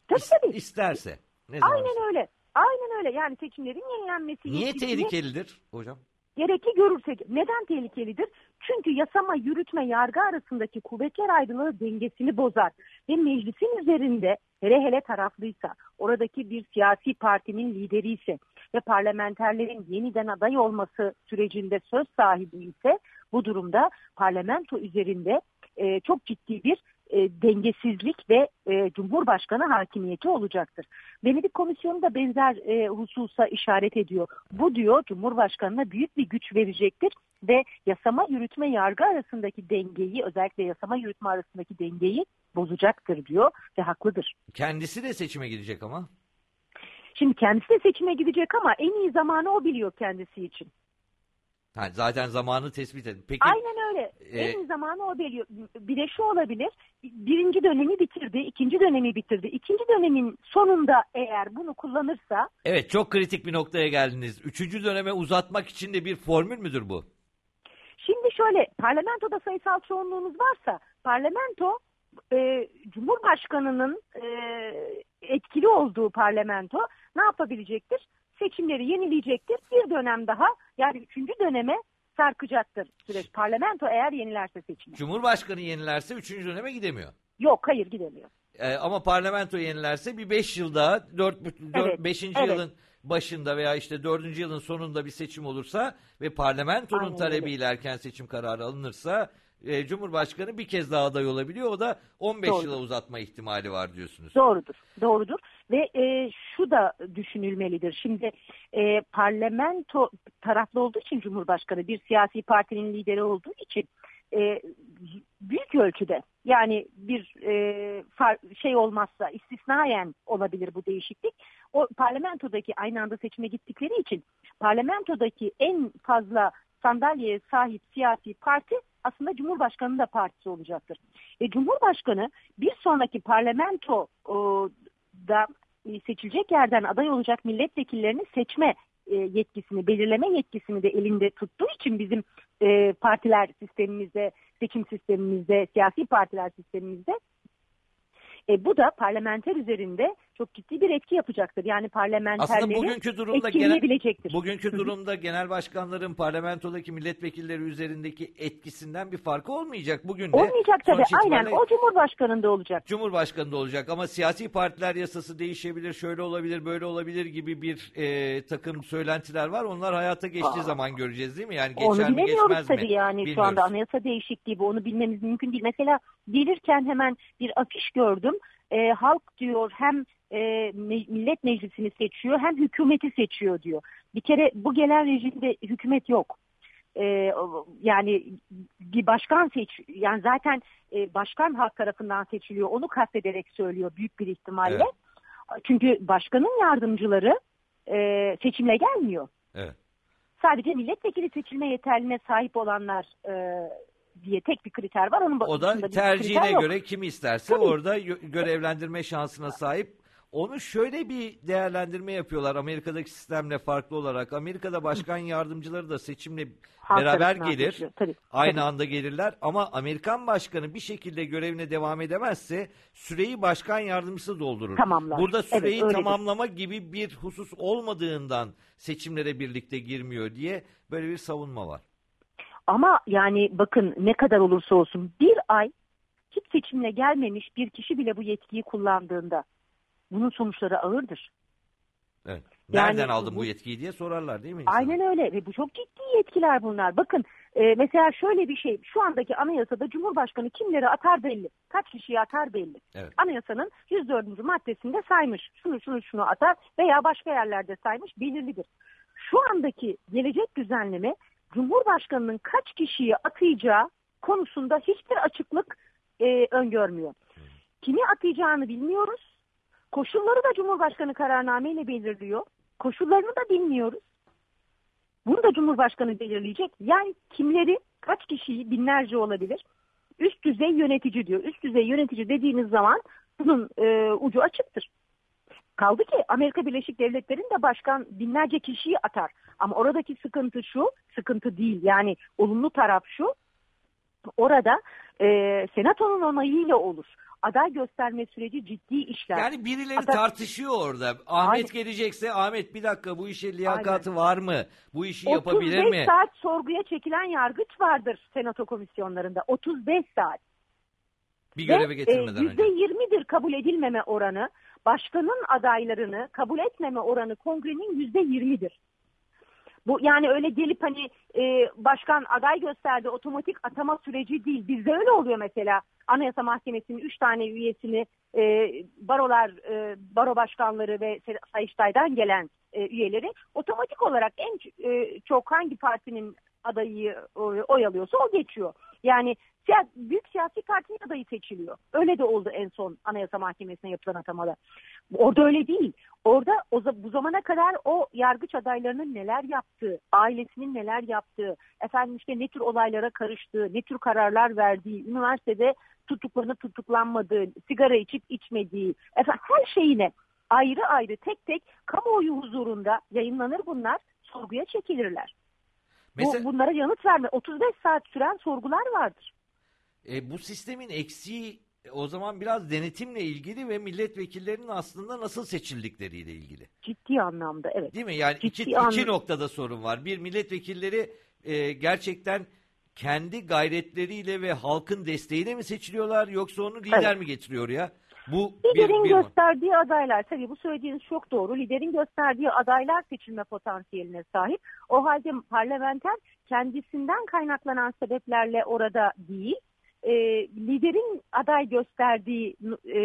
Tabii İs- tabii. İsterse. Ne zaman Aynen öyle. Aynen öyle. Yani seçimlerin yenilenmesi Niye yetkisini tehlikelidir hocam? gerekli görürse. Neden tehlikelidir? Çünkü yasama, yürütme, yargı arasındaki kuvvetler ayrılığı dengesini bozar. Ve meclisin üzerinde hele hele taraflıysa, oradaki bir siyasi partinin lideri ise ve parlamenterlerin yeniden aday olması sürecinde söz sahibi ise bu durumda parlamento üzerinde e, çok ciddi bir e, dengesizlik ve e, Cumhurbaşkanı hakimiyeti olacaktır. Venedik Komisyonu da benzer e, hususa işaret ediyor. Bu diyor Cumhurbaşkanına büyük bir güç verecektir ve yasama, yürütme, yargı arasındaki dengeyi, özellikle yasama, yürütme arasındaki dengeyi bozacaktır diyor ve haklıdır. Kendisi de seçime gidecek ama. Şimdi kendisi de seçime gidecek ama en iyi zamanı o biliyor kendisi için. Ha, zaten zamanı tespit edin. Peki, Aynen öyle. e, en iyi zamanı o biliyor. Bir de şu olabilir. Birinci dönemi bitirdi, ikinci dönemi bitirdi. İkinci dönemin sonunda eğer bunu kullanırsa... Evet, çok kritik bir noktaya geldiniz. Üçüncü döneme uzatmak için de bir formül müdür bu? Şimdi şöyle, parlamentoda sayısal çoğunluğunuz varsa, parlamento e, Cumhurbaşkanı'nın e, etkili olduğu parlamento ne yapabilecektir? Seçimleri yenileyecektir. Bir dönem daha, yani üçüncü döneme sarkacaktır süreç. Parlamento eğer yenilerse seçimi. Cumhurbaşkanı yenilerse üçüncü döneme gidemiyor. Yok, hayır, gidemiyor. Ee, ama parlamento yenilerse bir beş yıl daha, dört, dört, Evet, beşinci evet. yılın başında veya işte dördüncü yılın sonunda bir seçim olursa ve parlamentonun Aynen talebiyle erken seçim kararı alınırsa e, Cumhurbaşkanı bir kez daha aday olabiliyor. O da on beş Doğrudur. yıla uzatma ihtimali var diyorsunuz. Doğrudur, doğrudur. Ve e, şu da düşünülmelidir. Şimdi e, parlamento taraflı olduğu için Cumhurbaşkanı bir siyasi partinin lideri olduğu için e, büyük ölçüde, yani bir e, far, şey olmazsa istisnayen olabilir bu değişiklik. O parlamentodaki, aynı anda seçime gittikleri için parlamentodaki en fazla sandalyeye sahip siyasi parti aslında Cumhurbaşkanı'nın da partisi olacaktır. Ve Cumhurbaşkanı bir sonraki parlamentoda seçilecek yerden aday olacak milletvekillerini seçme e, yetkisini, belirleme yetkisini de elinde tuttuğu için bizim e, partiler sistemimizde, seçim sistemimizde, siyasi partiler sistemimizde E, bu da parlamenter üzerinde çok ciddi bir etki yapacaktır. Yani parlamenterleri Aslında bugünkü durumda genel, etkileyebilecektir. bugünkü durumda genel başkanların parlamentodaki milletvekilleri üzerindeki etkisinden bir farkı olmayacak. Bugün de Olmayacak tabii. sonuç Aynen. itibariyle O Cumhurbaşkanı'nda olacak. Cumhurbaşkanı'nda olacak ama siyasi partiler yasası değişebilir, şöyle olabilir, böyle olabilir gibi bir e, takım söylentiler var. Onlar hayata geçtiği Aa, zaman göreceğiz değil mi? Yani onu geçer mi bilemiyoruz geçmez tabii mi? yani Bilmiyoruz. şu anda anayasa değişikliği bu, onu bilmemiz mümkün değil. Mesela gelirken hemen bir afiş gördüm. E, halk diyor hem e, me- millet meclisini seçiyor hem hükümeti seçiyor diyor. Bir kere bu gelen rejimde hükümet yok. E, yani bir başkan seç, yani zaten e, başkan halk tarafından seçiliyor. Onu kastederek söylüyor büyük bir ihtimalle. Evet. Çünkü başkanın yardımcıları e, seçimle gelmiyor. Evet. Sadece milletvekili seçilme yeterliğine sahip olanlar e, diye tek bir kriter var. Onun O da dışında bir tercihine kriter yok. göre kim isterse Tabii. orada gö- görevlendirme şansına sahip. Onu şöyle bir değerlendirme yapıyorlar Amerika'daki sistemle farklı olarak. Amerika'da başkan yardımcıları da seçimle Halk beraber tarafından gelir. seçiliyor. Tabii, Aynı tabii. anda gelirler ama Amerikan başkanı bir şekilde görevine devam edemezse süreyi başkan yardımcısı doldurur. Tamamlar. Burada süreyi Evet, öyledir. tamamlama gibi bir husus olmadığından seçimlere birlikte girmiyor diye böyle bir savunma var. Ama yani bakın ne kadar olursa olsun bir ay hiç seçimle gelmemiş bir kişi bile bu yetkiyi kullandığında bunun sonuçları ağırdır. Evet. Yani Nereden aldın bu bu- yetkiyi diye sorarlar değil mi insana? Aynen öyle ve bu çok ciddi yetkiler bunlar. Bakın e, mesela şöyle bir şey, şu andaki anayasada Cumhurbaşkanı kimleri atar belli. Kaç kişiyi atar belli. Evet. Anayasanın yüz dördüncü maddesinde saymış. Şunu şunu şunu atar veya başka yerlerde saymış, belirlidir. Şu andaki gelecek düzenleme Cumhurbaşkanının kaç kişiyi atayacağı konusunda hiçbir açıklık e, öngörmüyor. Kimi atayacağını bilmiyoruz. Koşulları da Cumhurbaşkanı kararnameyle belirliyor. Koşullarını da bilmiyoruz. Bunu da Cumhurbaşkanı belirleyecek. Yani kimleri, kaç kişiyi, binlerce olabilir. Üst düzey yönetici diyor. Üst düzey yönetici dediğimiz zaman bunun e, ucu açıktır. Kaldı ki Amerika Birleşik Devletleri'nde başkan binlerce kişiyi atar. Ama oradaki sıkıntı şu, sıkıntı değil. Yani olumlu taraf şu, orada e, senatonun onayıyla olur. Aday gösterme süreci ciddi işler. Yani birileri Aday... tartışıyor orada. Ahmet Aynen. gelecekse Ahmet bir dakika bu işe liyakatı Aynen. var mı? Bu işi yapabilir mi? otuz beş saat sorguya çekilen yargıç vardır senato komisyonlarında. otuz beş saat. Bir göreve getirmeden e, yüzde yirmidir kabul edilmeme oranı. Başkanın adaylarını kabul etmeme oranı kongrenin yüzde yirmidir. Bu yani öyle gelip hani e, başkan aday gösterdi otomatik atama süreci değil. Bizde öyle oluyor mesela. Anayasa Mahkemesi'nin üç tane üyesini e, barolar, e, baro başkanları ve Sayıştay'dan gelen e, üyeleri otomatik olarak en e, çok hangi partinin adayı e, oy alıyorsa o geçiyor. Yani siya, büyük siyasi partinin adayı seçiliyor. Öyle de oldu en son Anayasa Mahkemesi'ne yapılan atamada. Orada öyle değil. Orada o, bu zamana kadar o yargıç adaylarının neler yaptığı, ailesinin neler yaptığı, efendim işte ne tür olaylara karıştığı, ne tür kararlar verdiği, üniversitede tutuklanıp tutuklanmadığı, sigara içip içmediği, efendim her şeyine ayrı ayrı tek tek kamuoyu huzurunda yayınlanır bunlar, sorguya çekilirler. Mesela, bu, bunlara yanıt verme. otuz beş saat süren sorgular vardır. E, bu sistemin eksiği o zaman biraz denetimle ilgili ve milletvekillerinin aslında nasıl seçildikleriyle ilgili. Ciddi anlamda evet. Değil mi? Yani Ciddi iki, anlam- iki noktada sorun var. Bir, milletvekilleri e, gerçekten kendi gayretleriyle ve halkın desteğiyle mi seçiliyorlar yoksa onu lider evet. mi getiriyor ya? Bu Liderin bir, bir gösterdiği mi? adaylar, tabii bu söylediğiniz çok doğru. Liderin gösterdiği adaylar seçilme potansiyeline sahip. O halde parlamenter kendisinden kaynaklanan sebeplerle orada değil, e, liderin aday gösterdiği e,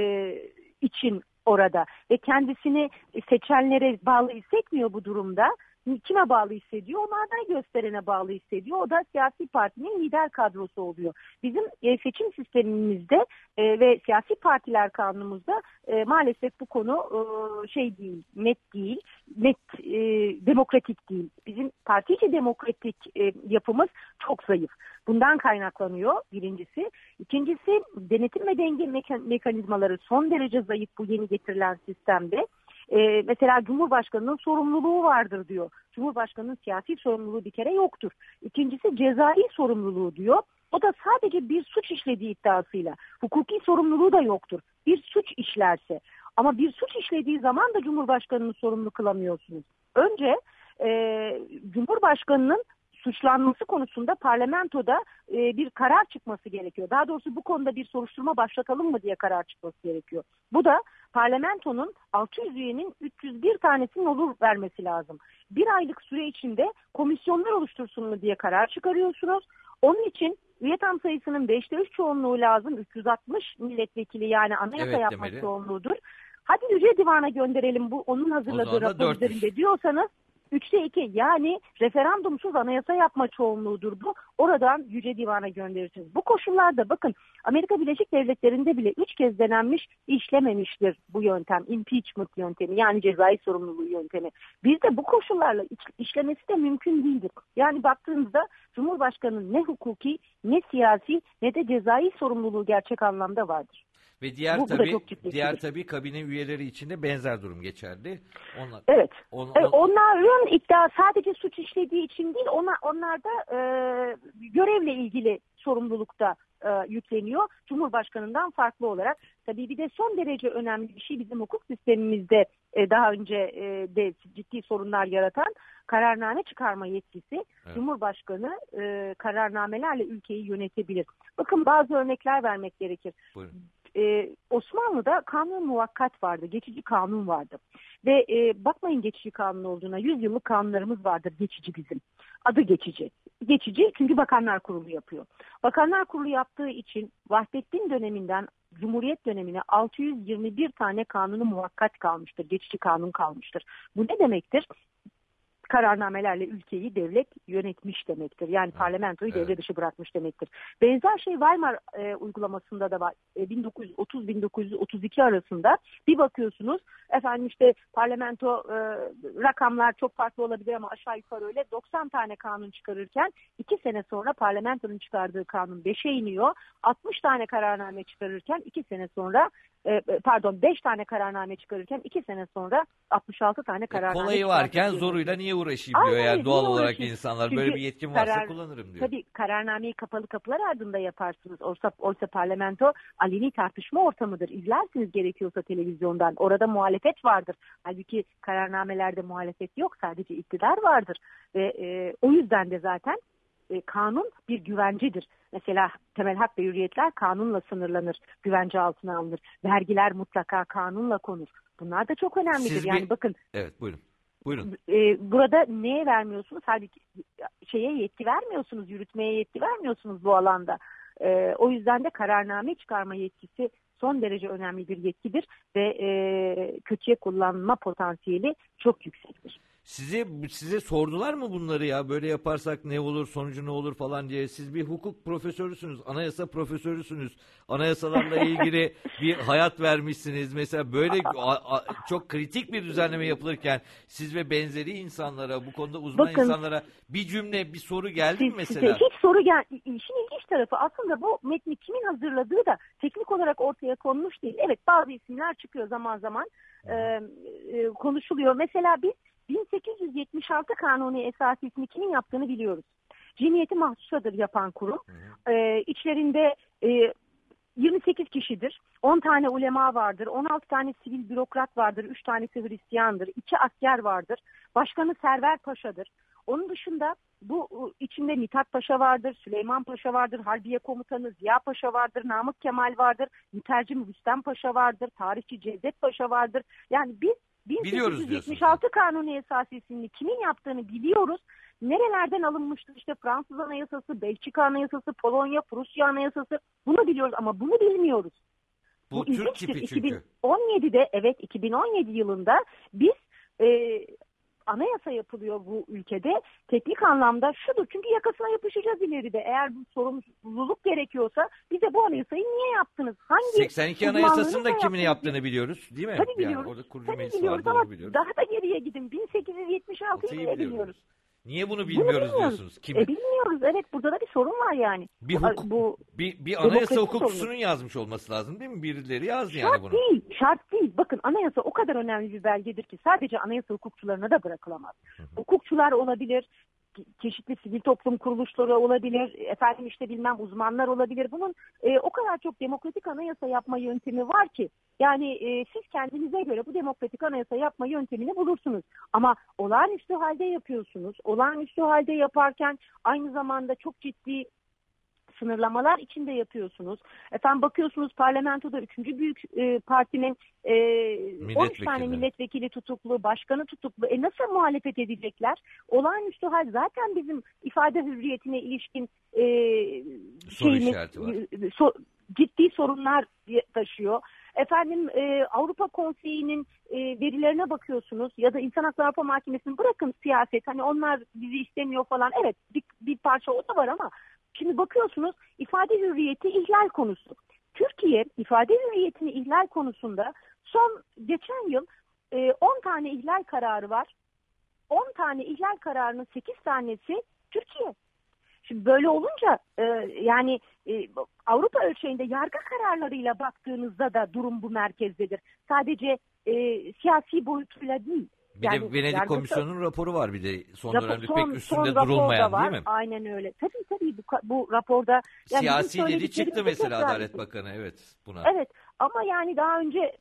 için orada ve kendisini seçenlere bağlı hissetmiyor bu durumda. Kime bağlı hissediyor? Onu aday gösterene bağlı hissediyor. O da siyasi partinin lider kadrosu oluyor. Bizim e, seçim sistemimizde e, ve siyasi partiler kanunumuzda e, maalesef bu konu e, şey değil, net değil, net e, demokratik değil. Bizim parti içi demokratik e, yapımız çok zayıf. Bundan kaynaklanıyor birincisi. İkincisi denetim ve denge mekan- mekanizmaları son derece zayıf bu yeni getirilen sistemde. Ee, mesela Cumhurbaşkanı'nın sorumluluğu vardır diyor. Cumhurbaşkanı'nın siyasi sorumluluğu bir kere yoktur. İkincisi cezai sorumluluğu diyor. O da sadece bir suç işlediği iddiasıyla. Hukuki sorumluluğu da yoktur. Bir suç işlerse. Ama bir suç işlediği zaman da Cumhurbaşkanı'nı sorumlu kılamıyorsunuz. Önce e, Cumhurbaşkanı'nın suçlanması konusunda parlamentoda e, bir karar çıkması gerekiyor. Daha doğrusu bu konuda bir soruşturma başlatalım mı diye karar çıkması gerekiyor. Bu da parlamentonun altı yüz üyenin üç yüz bir tanesinin olur vermesi lazım. Bir aylık süre içinde komisyonlar oluştursun mu diye karar çıkarıyorsunuz. Onun için üye tam sayısının beşte üç çoğunluğu lazım. üç yüz altmış milletvekili yani anayasa evet, yapmak demeli. Çoğunluğudur. Hadi Yüce Divan'a gönderelim bu onun hazırladığı rapor üzerinde diyorsanız üçte iki yani referandumsuz anayasa yapma çoğunluğudur bu. Oradan Yüce Divan'a gönderirsiniz. Bu koşullarda bakın Amerika Birleşik Devletleri'nde bile üç kez denenmiş işlememiştir bu yöntem. Impeachment yöntemi yani cezai sorumluluğu yöntemi. Bizde bu koşullarla iş, işlemesi de mümkün değildir. Yani baktığınızda Cumhurbaşkanı'nın ne hukuki ne siyasi ne de cezai sorumluluğu gerçek anlamda vardır. Ve diğer bu, tabii bu diğer tabii kabine üyeleri için de benzer durum geçerli. Onlar, evet. On, on... Onların iddia sadece suç işlediği için değil, onlar onlar da e, görevle ilgili sorumlulukta e, yükleniyor. Cumhurbaşkanından farklı olarak. Tabii bir de son derece önemli bir şey bizim hukuk sistemimizde e, daha önce e, de ciddi sorunlar yaratan kararname çıkarma yetkisi. Evet. Cumhurbaşkanı e, kararnamelerle ülkeyi yönetebilir. Bakın bazı örnekler vermek gerekir. Buyurun. Ee, Osmanlı'da kanun muvakkat vardı, geçici kanun vardı. Ve e, bakmayın geçici kanun olduğuna, yüz yıllık kanunlarımız vardır geçici bizim. Adı geçici. Geçici çünkü Bakanlar Kurulu yapıyor. Bakanlar Kurulu yaptığı için Vahdettin döneminden Cumhuriyet dönemine altı yüz yirmi bir tane kanunu muvakkat kalmıştır, geçici kanun kalmıştır. Bu ne demektir? Kararnamelerle ülkeyi devlet yönetmiş demektir. Yani parlamentoyu evet. devre dışı bırakmış demektir. Benzer şey Weimar e, uygulamasında da var. E, bin dokuz yüz otuz bin dokuz yüz otuz iki arasında bir bakıyorsunuz efendim işte parlamento e, rakamlar çok farklı olabilir ama aşağı yukarı öyle doksan tane kanun çıkarırken iki sene sonra parlamentonun çıkardığı kanun beşe iniyor. altmış tane kararname çıkarırken iki sene sonra e, pardon beş tane kararname çıkarırken iki sene sonra altmış altı tane kararname e, kolayı varken zoruyla niye uğraşayım diyor Aynen, yani niye doğal olarak uğraşayım? insanlar. Çünkü Böyle bir yetkim varsa karar- kullanırım diyor. Tabii kararnameyi kapalı kapılar ardında yaparsınız. Oysa, oysa parlamento aleni tartışma ortamıdır. İzlersiniz gerekiyorsa televizyondan. Orada muhalefet vardır. Halbuki kararnamelerde muhalefet yok. Sadece iktidar vardır. Ve e, o yüzden de zaten e, kanun bir güvencedir. Mesela temel hak ve hürriyetler kanunla sınırlanır, güvence altına alınır. Vergiler mutlaka kanunla konur. Bunlar da çok önemlidir. Siz yani bir- bakın Evet buyurun. Buyurun. e, burada neye vermiyorsunuz? Halbuki şeye yetki vermiyorsunuz, yürütmeye yetki vermiyorsunuz bu alanda. E, o yüzden de kararname çıkarma yetkisi son derece önemli bir yetkidir ve e, kötüye kullanma potansiyeli çok yüksektir. Size size sordular mı bunları ya? Böyle yaparsak ne olur, sonucu ne olur falan diye. Siz bir hukuk profesörüsünüz, anayasa profesörüsünüz. Anayasalarla ilgili bir hayat vermişsiniz. Mesela böyle a, a, çok kritik bir düzenleme yapılırken siz ve benzeri insanlara, bu konuda uzman Bakın, insanlara bir cümle, bir soru geldi mi Siz, mesela? size hiç soru gel. İşin ilginç tarafı aslında bu metni kimin hazırladığı da teknik olarak ortaya konmuş değil. Evet, bazı isimler çıkıyor zaman zaman e, e, konuşuluyor. Mesela biz bin sekiz yüz yetmiş altı Kanuni Esasisi'ni kimin yaptığını biliyoruz. Cemiyeti mahsusadır yapan kurum. E, içlerinde e, yirmi sekiz kişidir. on tane ulema vardır. on altı tane sivil bürokrat vardır. üç tanesi Hristiyandır. iki asker vardır. Başkanı Server Paşa'dır. Onun dışında bu içinde Mithat Paşa vardır, Süleyman Paşa vardır, Harbiye Komutanı Ziya Paşa vardır, Namık Kemal vardır, mütercim Rüstem Paşa vardır, tarihçi Cevdet Paşa vardır. Yani biz bin sekiz yüz yetmiş altı Kanuni Esasisi'ni kimin yaptığını biliyoruz. Nerelerden alınmıştır? İşte Fransız Anayasası, Belçika Anayasası, Polonya, Prusya Anayasası, bunu biliyoruz ama bunu bilmiyoruz. Bu, Bu Türk ilginçtir. tipi çünkü. iki bin on yedide evet iki bin on yedi yılında biz e, anayasa yapılıyor bu ülkede. Teknik anlamda şudur. Çünkü yakasına yapışacağız ileride. Eğer bu sorumluluk gerekiyorsa bize bu anayasayı niye yaptınız? Hangi seksen iki Anayasası'nın da kimini yaptınız? yaptığını biliyoruz değil mi? Tabii biliyoruz. Yani orada kurucu Tabii meclis biliyoruz var, ama doğru biliyoruz. daha da geriye gidin. bin sekiz yüz yetmiş altıyı bile biliyoruz. Niye bunu Bunu bilmiyoruz diyorsunuz? Kimi? E, bilmiyoruz. Evet, burada da bir sorun var yani. Bir, bu, hukuk, bu bir, bir anayasa demokrasi hukukçusunun sorunu. yazmış olması lazım değil mi? Birileri yazdı Şart yani bunu. değil, şart değil. Bakın anayasa o kadar önemli bir belgedir ki sadece anayasa hukukçularına da bırakılamaz. Hı hı. Hukukçular olabilir, çeşitli sivil toplum kuruluşları olabilir, efendim işte bilmem uzmanlar olabilir. Bunun e, o kadar çok demokratik anayasa yapma yöntemi var ki yani e, siz kendinize göre bu demokratik anayasa yapma yöntemini bulursunuz. Ama olağanüstü halde yapıyorsunuz. Olağanüstü halde yaparken aynı zamanda çok ciddi sınırlamalar içinde yapıyorsunuz. Efendim bakıyorsunuz parlamentoda üçüncü büyük e, partinin e, on üç tane milletvekili tutuklu, başkanı tutuklu. E nasıl muhalefet edecekler? Olağanüstü hal zaten bizim ifade hürriyetine ilişkin e, şeyimiz, so, ciddi sorunlar taşıyor. Efendim e, Avrupa Konseyi'nin e, verilerine bakıyorsunuz ya da İnsan Hakları Avrupa Mahkemesi'ni bırakın siyaset. Hani onlar bizi istemiyor falan. Evet bir, bir parça o da var ama şimdi bakıyorsunuz ifade hürriyeti ihlal konusu. Türkiye ifade hürriyetini ihlal konusunda son geçen yıl e, on tane ihlal kararı var. on tane ihlal kararının sekiz tanesi Türkiye. Şimdi böyle olunca e, yani e, Avrupa ölçeğinde yargı kararlarıyla baktığınızda da durum bu merkezdedir. Sadece e, siyasi boyutuyla değil. Bir yani de Venedik yargı... Komisyonu'nun raporu var bir de son Rapor, dönemde son, pek üstünde son durulmayan var. değil mi? Aynen öyle. Tabii tabii bu, bu raporda. Yani siyasi dedi çıktı mesela tekrar... Adalet Bakanı evet buna. Evet ama yani daha önce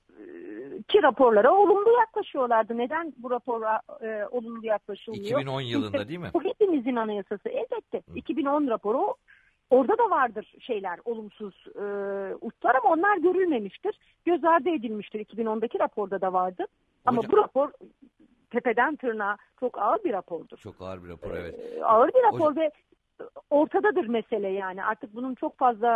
ki raporlara olumlu yaklaşıyorlardı. Neden bu rapora e, olumlu yaklaşılmıyor? iki bin on yılında işte, değil mi? Bu hepimizin anayasası elbette. Hı. iki bin on raporu orada da vardır şeyler olumsuz e, uçlar ama onlar görülmemiştir. Göz ardı edilmiştir. iki bin ondaki raporda da vardı. Ama Hocam, bu rapor tepeden tırnağa çok ağır bir rapordur. Çok ağır bir rapor evet. E, ağır bir rapor Hocam, ve ortadadır mesele yani. Artık bunun çok fazla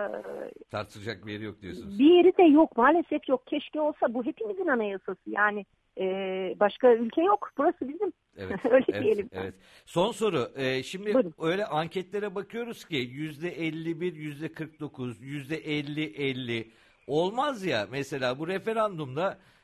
e, tartışacak bir yeri yok diyorsunuz. Bir yeri de yok. Maalesef yok. Keşke olsa bu hepimizin anayasası. Yani e, başka ülke yok. Burası bizim. Evet, öyle evet, diyelim. Evet. Son soru. Ee, şimdi Buyurun. Öyle anketlere bakıyoruz ki yüzde elli bir, yüzde kırk dokuz, yüzde elli elli olmaz ya. Mesela bu referandumda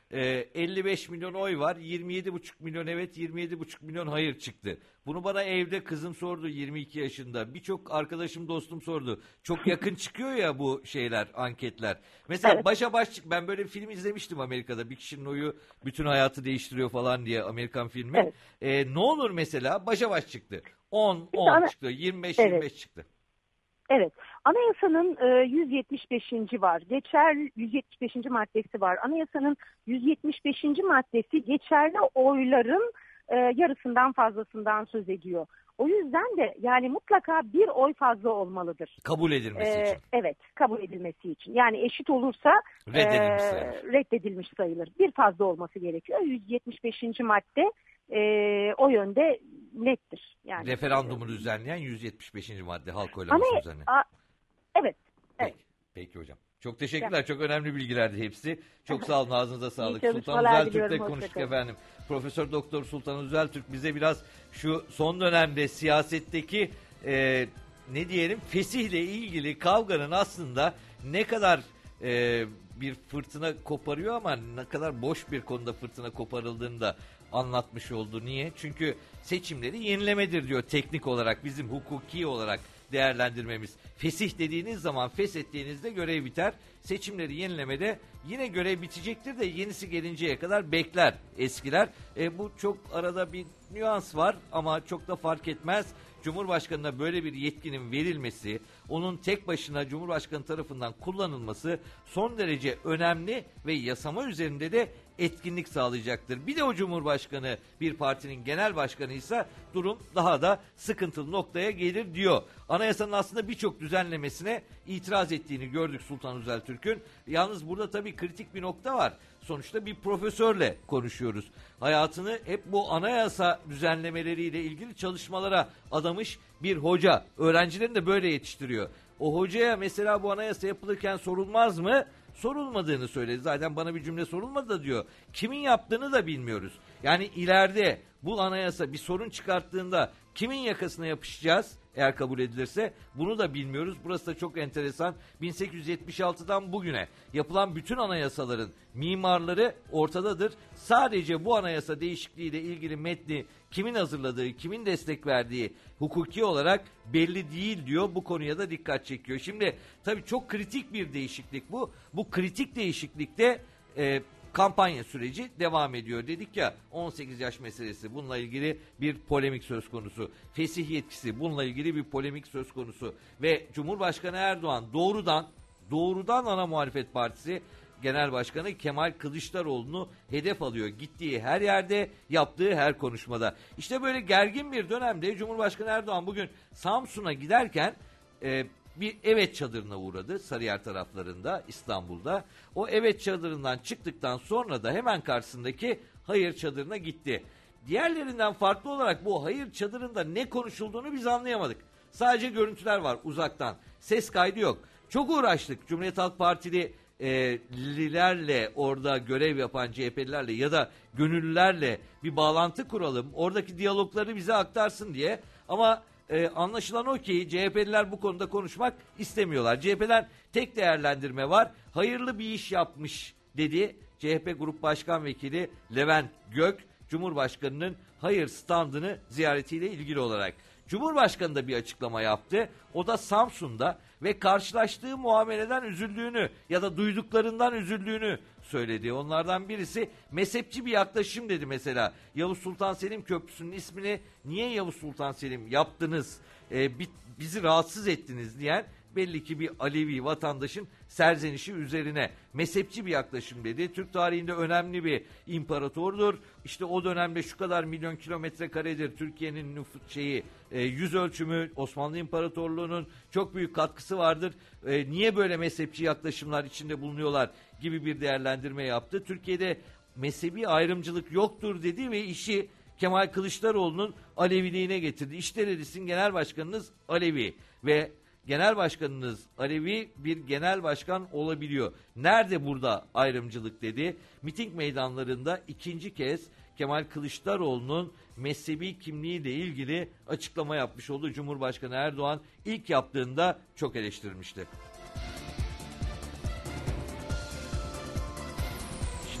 e, elli beş milyon oy var. yirmi yedi buçuk milyon evet, yirmi yedi buçuk milyon hayır çıktı. Bunu bana evde kızım sordu, yirmi iki yaşında. Birçok arkadaşım, dostum sordu. Çok yakın çıkıyor ya bu şeyler, anketler. Mesela Evet. başa baş çık. Ben böyle bir film izlemiştim Amerika'da. Bir kişinin oyu bütün hayatı değiştiriyor falan diye, Amerikan filmi. Evet. E, ne olur mesela başa baş çıktı. on, Biz on ana- çıktı. yirmi beş, Evet. yirmi beş çıktı. Evet, anayasanın e, yüz yetmiş beşinci var. Geçer yüz yetmiş beşinci maddesi var. Anayasanın yüz yetmiş beşinci maddesi geçerli oyların e, yarısından fazlasından söz ediyor. O yüzden de yani mutlaka bir oy fazla olmalıdır. Kabul edilmesi Ee, için. Evet, kabul edilmesi için. Yani eşit olursa Reddedilmiş e, sayılır. reddedilmiş sayılır. Bir fazla olması gerekiyor. yüz yetmiş beşinci madde e, o yönde nettir. Yani Referandumu düzenleyen yüz yetmiş beşinci madde, halk oylaması Ana- düzenleyen. a- evet. Evet. Peki, peki hocam. Çok teşekkürler. Çok önemli bilgilerdi hepsi. Çok sağ olun. Ağzınıza sağlık. Sultan çalışmalar Özeltürk'le diliyorum, konuştuk hoşça kalın. efendim. Profesör Doktor Sultan Özeltürk bize biraz şu son dönemde siyasetteki e, ne diyelim fesihle ilgili kavganın aslında ne kadar e, bir fırtına koparıyor ama ne kadar boş bir konuda fırtına koparıldığını da anlatmış oldu. Niye? Çünkü seçimleri yenilemedir diyor teknik olarak, bizim hukuki olarak değerlendirmemiz. Fesih dediğiniz zaman, feshettiğinizde görev biter. Seçimleri yenilemede yine görev bitecektir de yenisi gelinceye kadar bekler eskiler. E, bu çok arada bir nüans var ama çok da fark etmez. Cumhurbaşkanına böyle bir yetkinin verilmesi, onun tek başına Cumhurbaşkanı tarafından kullanılması son derece önemli ve yasama üzerinde de etkinlik sağlayacaktır. Bir de o Cumhurbaşkanı bir partinin genel başkanıysa durum daha da sıkıntılı noktaya gelir diyor. Anayasanın aslında birçok düzenlemesine itiraz ettiğini gördük Sultan Özeltürk'ün. Yalnız burada tabii kritik bir nokta var. Sonuçta bir profesörle konuşuyoruz. Hayatını hep bu anayasa düzenlemeleriyle ilgili çalışmalara adamış bir hoca. Öğrencilerini de böyle yetiştiriyor. O hocaya mesela bu anayasa yapılırken sorulmaz mı? Sorulmadığını söyledi. Zaten bana bir cümle sorulmadı da diyor. Kimin yaptığını da bilmiyoruz. Yani ileride bu anayasa bir sorun çıkarttığında kimin yakasına yapışacağız eğer kabul edilirse, bunu da bilmiyoruz. Burası da çok enteresan. bin sekiz yüz yetmiş altıdan bugüne yapılan bütün anayasaların mimarları ortadadır. Sadece bu anayasa değişikliğiyle ilgili metni kimin hazırladığı, kimin destek verdiği hukuki olarak belli değil diyor. Bu konuya da dikkat çekiyor. Şimdi tabii çok kritik bir değişiklik bu. Bu kritik değişiklikte e, kampanya süreci devam ediyor. Dedik ya, on sekiz yaş meselesi, bununla ilgili bir polemik söz konusu. Fesih yetkisi, bununla ilgili bir polemik söz konusu. Ve Cumhurbaşkanı Erdoğan doğrudan doğrudan ana muhalefet partisi Genel Başkanı Kemal Kılıçdaroğlu'nu hedef alıyor. Gittiği her yerde, yaptığı her konuşmada. İşte böyle gergin bir dönemde Cumhurbaşkanı Erdoğan bugün Samsun'a giderken e, bir evet çadırına uğradı Sarıyer taraflarında, İstanbul'da. O evet çadırından çıktıktan sonra da hemen karşısındaki hayır çadırına gitti. Diğerlerinden farklı olarak bu hayır çadırında ne konuşulduğunu biz anlayamadık. Sadece görüntüler var uzaktan. Ses kaydı yok. Çok uğraştık Cumhuriyet Halk Partili e, lilerle, orada görev yapan C H P'lilerle ya da gönüllülerle bir bağlantı kuralım. Oradaki diyalogları bize aktarsın diye. Ama e, anlaşılan o ki C H P'liler bu konuda konuşmak istemiyorlar. C H P'den tek değerlendirme var. Hayırlı bir iş yapmış dedi C H P Grup Başkan Vekili Levent Gök, Cumhurbaşkanı'nın hayır standını ziyaretiyle ilgili olarak. Cumhurbaşkanı da bir açıklama yaptı. O da Samsun'da ve karşılaştığı muameleden üzüldüğünü ya da duyduklarından üzüldüğünü söyledi. Onlardan birisi mezhepçi bir yaklaşım dedi mesela. Yavuz Sultan Selim Köprüsü'nün ismini niye Yavuz Sultan Selim yaptınız, ee, bizi rahatsız ettiniz diyen belli ki bir Alevi vatandaşın serzenişi üzerine mezhepçi bir yaklaşım dedi. Türk tarihinde önemli bir imparatordur. İşte o dönemde şu kadar milyon kilometre karedir Türkiye'nin nüfus şeyi, e, yüz ölçümü, Osmanlı İmparatorluğu'nun çok büyük katkısı vardır. E, niye böyle mezhepçi yaklaşımlar içinde bulunuyorlar gibi bir değerlendirme yaptı. Türkiye'de mezhebi ayrımcılık yoktur dedi ve işi Kemal Kılıçdaroğlu'nun Aleviliğine getirdi. İşte dedi, sizin genel başkanınız Alevi ve genel başkanınız Alevi bir genel başkan olabiliyor. Nerede burada ayrımcılık dedi. Miting meydanlarında ikinci kez Kemal Kılıçdaroğlu'nun mezhebi kimliğiyle ilgili açıklama yapmış oldu. Cumhurbaşkanı Erdoğan ilk yaptığında çok eleştirmişti. Şimdi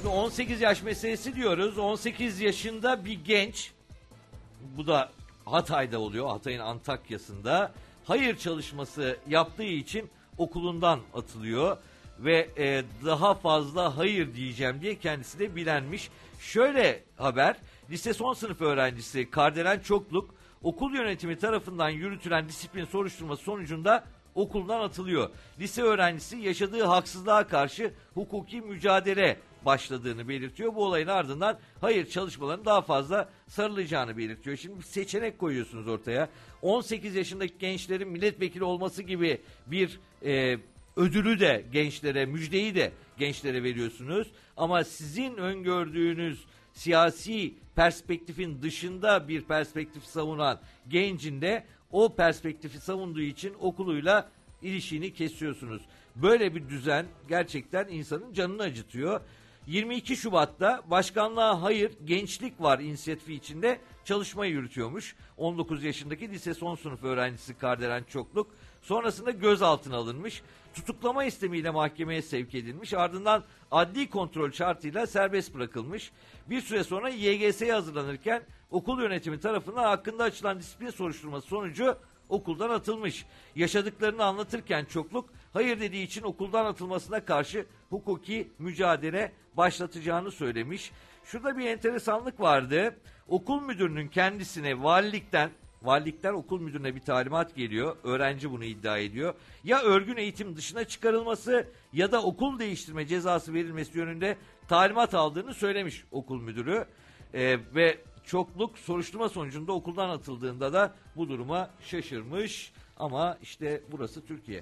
Şimdi on sekiz yaş meselesi diyoruz. on sekiz yaşında bir genç, bu da Hatay'da oluyor, Hatay'ın Antakya'sında hayır çalışması yaptığı için okulundan atılıyor ve e, daha fazla hayır diyeceğim diye kendisi de bilenmiş. Şöyle haber, lise son sınıf öğrencisi Kardelen Çokluk okul yönetimi tarafından yürütülen disiplin soruşturması sonucunda okuldan atılıyor. Lise öğrencisi yaşadığı haksızlığa karşı hukuki mücadele başladığını belirtiyor. Bu olayın ardından hayır çalışmalarının daha fazla sarılacağını belirtiyor. Şimdi bir seçenek koyuyorsunuz ortaya. on sekiz yaşındaki gençlerin milletvekili olması gibi bir e, ödülü de gençlere, müjdeyi de gençlere veriyorsunuz. Ama sizin öngördüğünüz siyasi perspektifin dışında bir perspektif savunan gencin de o perspektifi savunduğu için okuluyla ilişiğini kesiyorsunuz. Böyle bir düzen gerçekten insanın canını acıtıyor. yirmi iki Şubat'ta Başkanlığa Hayır Gençlik Var inisiyatifi içinde çalışma yürütüyormuş. on dokuz yaşındaki lise son sınıf öğrencisi Kardelen Çokluk sonrasında gözaltına alınmış. Tutuklama istemiyle mahkemeye sevk edilmiş. Ardından adli kontrol şartıyla serbest bırakılmış. Bir süre sonra Y G S'ye hazırlanırken okul yönetimi tarafından hakkında açılan disiplin soruşturması sonucu okuldan atılmış. Yaşadıklarını anlatırken Çokluk hayır dediği için okuldan atılmasına karşı hukuki mücadele başlatacağını söylemiş. Şurada bir enteresanlık vardı. Okul müdürünün kendisine valilikten Valilikten okul müdürüne bir talimat geliyor. Öğrenci bunu iddia ediyor. Ya örgün eğitim dışına çıkarılması ya da okul değiştirme cezası verilmesi yönünde talimat aldığını söylemiş okul müdürü. Ee, ve Çokluk soruşturma sonucunda okuldan atıldığında da bu duruma şaşırmış. Ama işte burası Türkiye.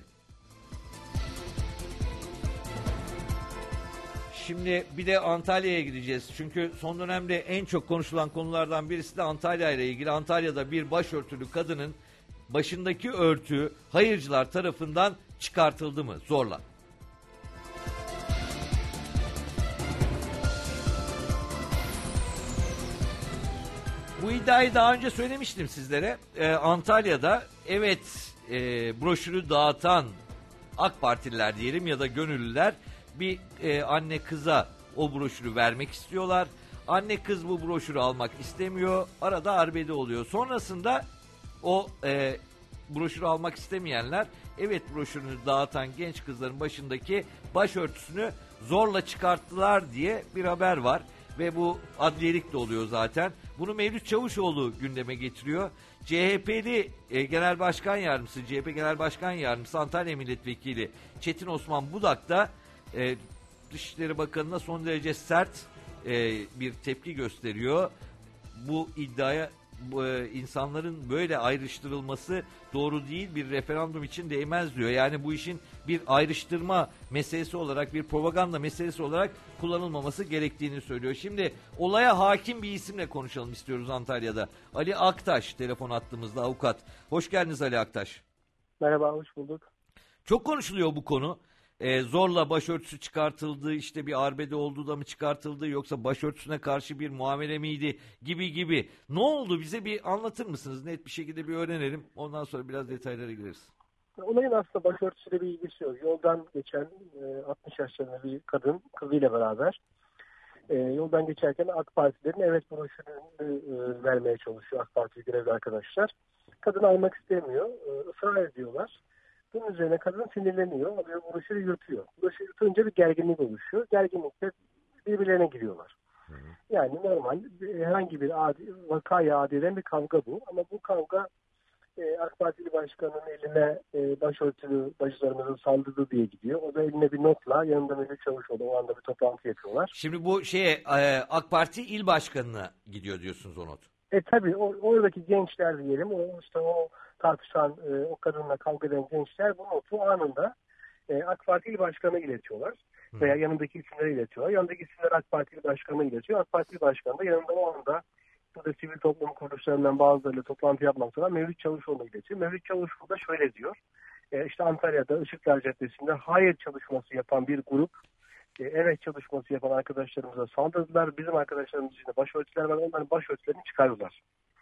Şimdi bir de Antalya'ya gideceğiz. Çünkü son dönemde en çok konuşulan konulardan birisi de Antalya ile ilgili. Antalya'da bir başörtülü kadının başındaki örtü hayırcılar tarafından çıkartıldı mı zorla? Bu iddiayı daha önce söylemiştim sizlere. Ee, Antalya'da evet e, broşürü dağıtan AK Partililer diyelim ya da gönüllüler bir e, anne kıza o broşürü vermek istiyorlar. Anne kız bu broşürü almak istemiyor. Arada arbede oluyor. Sonrasında o e, broşürü almak istemeyenler evet broşürünü dağıtan genç kızların başındaki başörtüsünü zorla çıkarttılar diye bir haber var. Ve bu adliyelik de oluyor zaten. Bunu Mevlüt Çavuşoğlu gündeme getiriyor. C H P'li e, Genel Başkan Yardımcısı, C H P Genel Başkan Yardımcısı Antalya Milletvekili Çetin Osman Budak da e, Dışişleri Bakanı'na son derece sert e, bir tepki gösteriyor. Bu iddiaya bu, e, insanların böyle ayrıştırılması doğru değil, bir referandum için değmez diyor. Yani bu işin bir ayrıştırma meselesi olarak, bir propaganda meselesi olarak kullanılmaması gerektiğini söylüyor. Şimdi olaya hakim bir isimle konuşalım istiyoruz Antalya'da. Ali Aktaş telefon attığımızda, avukat. Hoş geldiniz Ali Aktaş. Merhaba, hoş bulduk. Çok konuşuluyor bu konu. Ee, zorla başörtüsü çıkartıldı, işte bir arbede olduğu da mı çıkartıldı yoksa başörtüsüne karşı bir muamele miydi gibi gibi. Ne oldu, bize bir anlatır mısınız? Net bir şekilde bir öğrenelim. Ondan sonra biraz detaylara gireriz. Olayın aslında başörtüsüyle bir ilgisi yok. Yoldan geçen e, altmış yaşlarında bir kadın kızıyla beraber e, yoldan geçerken AK Partilerin evet broşürünü e, vermeye çalışıyor AK Parti görevli arkadaşlar. Kadın almak istemiyor. E, ısrar ediyorlar. Bunun üzerine kadın sinirleniyor. Alıyor broşürü yırtıyor. Broşürü yırtınca bir gerginlik oluşuyor. Gerginlikte birbirlerine giriyorlar. Hı hı. Yani normal herhangi bir adi, vakaya adi eden bir kavga bu. Ama bu kavga e, AK Partili başkanın eline e, başörtülü bacılarımızın saldırdı diye gidiyor. O da eline bir notla, yanında Mevlüt Çavuşoğlu, o anda bir toplantı yapıyorlar. Şimdi bu şeye e, AK Parti il başkanına gidiyor diyorsunuz o not. E tabii o, oradaki gençler diyelim, o işte o tartışan, e, o kadınla kavga eden gençler bu notu anında e, AK Parti il başkanına iletiyorlar. Hı. Veya yanındaki isimleri iletiyorlar. Yanındaki isimler AK Parti il başkanına iletiyor. AK Parti il başkanı da yanında o anda burada sivil toplum kuruluşlarından bazılarıyla toplantı yapmak sonra Mevlüt Çavuşoğlu'na iletiyor. Mevlüt Çavuşoğlu da şöyle diyor. E, işte Antalya'da Işıklar Caddesi'nde hayır çalışması yapan bir grup, e, evet çalışması yapan arkadaşlarımıza saldırdılar. Bizim arkadaşlarımız içinde başörtüler var. Onların başörtülerini çıkardılar.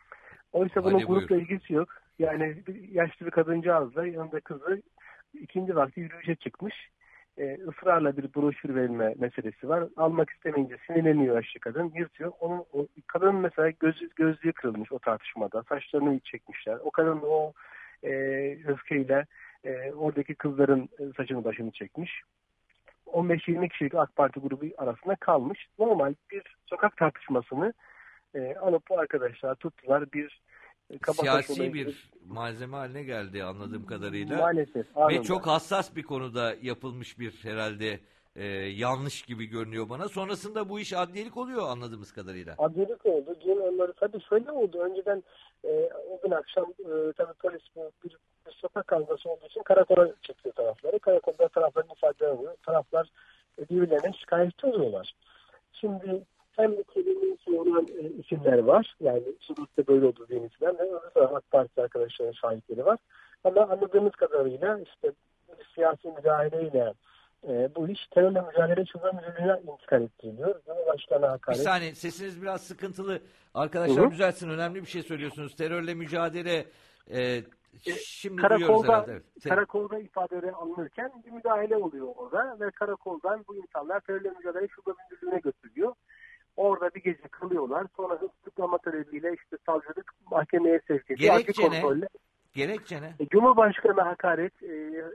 Oysa bunun grupla ilgisi yok. Yani bir yaşlı bir kadıncağızla yanında kızı ikindi vakti yürüyüşe çıkmış. e, ısrarla bir broşür verilme meselesi var. Almak istemeyince sinirleniyor yaşlı kadın, yırtıyor. Onun, o, kadının mesela göz, gözlüğü kırılmış o tartışmada. Saçlarını çekmişler. O kadın o e, öfkeyle e, oradaki kızların saçını başını çekmiş. on beş yirmi kişilik AK Parti grubu arasında kalmış. Normal bir sokak tartışmasını e, alıp bu arkadaşlar tuttular. Bir e, siyasi bir malzeme haline geldi anladığım kadarıyla. Maalesef. Ve Anında. çok hassas bir konuda yapılmış bir herhalde e, yanlış gibi görünüyor bana. Sonrasında bu iş adliyelik oluyor anladığımız kadarıyla. Adliyelik oldu. Dün onları tabii şöyle oldu. Önceden e, o gün akşam e, tabii polis bu bir, bir sokak kavgası olduğu için karakola çekiyor tarafları. Karakolda tarafların ifade alıyor. Taraflar e, birbirlerine şikayetçi oluyorlar. Şimdi hem ülkenin sorulan e, isimler var. Yani Suud'da böyle olduğu diye isimler. Hem öbür taraf AK Parti arkadaşların şahitleri var. Ama anladığımız kadarıyla işte siyasi müdahaleyle e, bu iş terörle mücadele çözüm müdürlüğüne intikal ettiriliyor. Cumhurbaşkanı hakaret. Bir saniye sesiniz biraz sıkıntılı. Arkadaşlar Hı hı. düzeltsin, önemli bir şey söylüyorsunuz. Terörle mücadele e, şimdi karakolda, duyuyoruz herhalde. Evet. Karakolda ifadeleri alınırken bir müdahale oluyor orada ve karakoldan bu insanlar terörle mücadele şube müdürlüğüne götürülüyor. Orada bir gece kalıyorlar. Sonra tutuklama talebiyle işte savcılık mahkemeye sevk ediyor. Gerekçe ne? Gerekçe ne? E, Cumhurbaşkanı hakaret, e, e,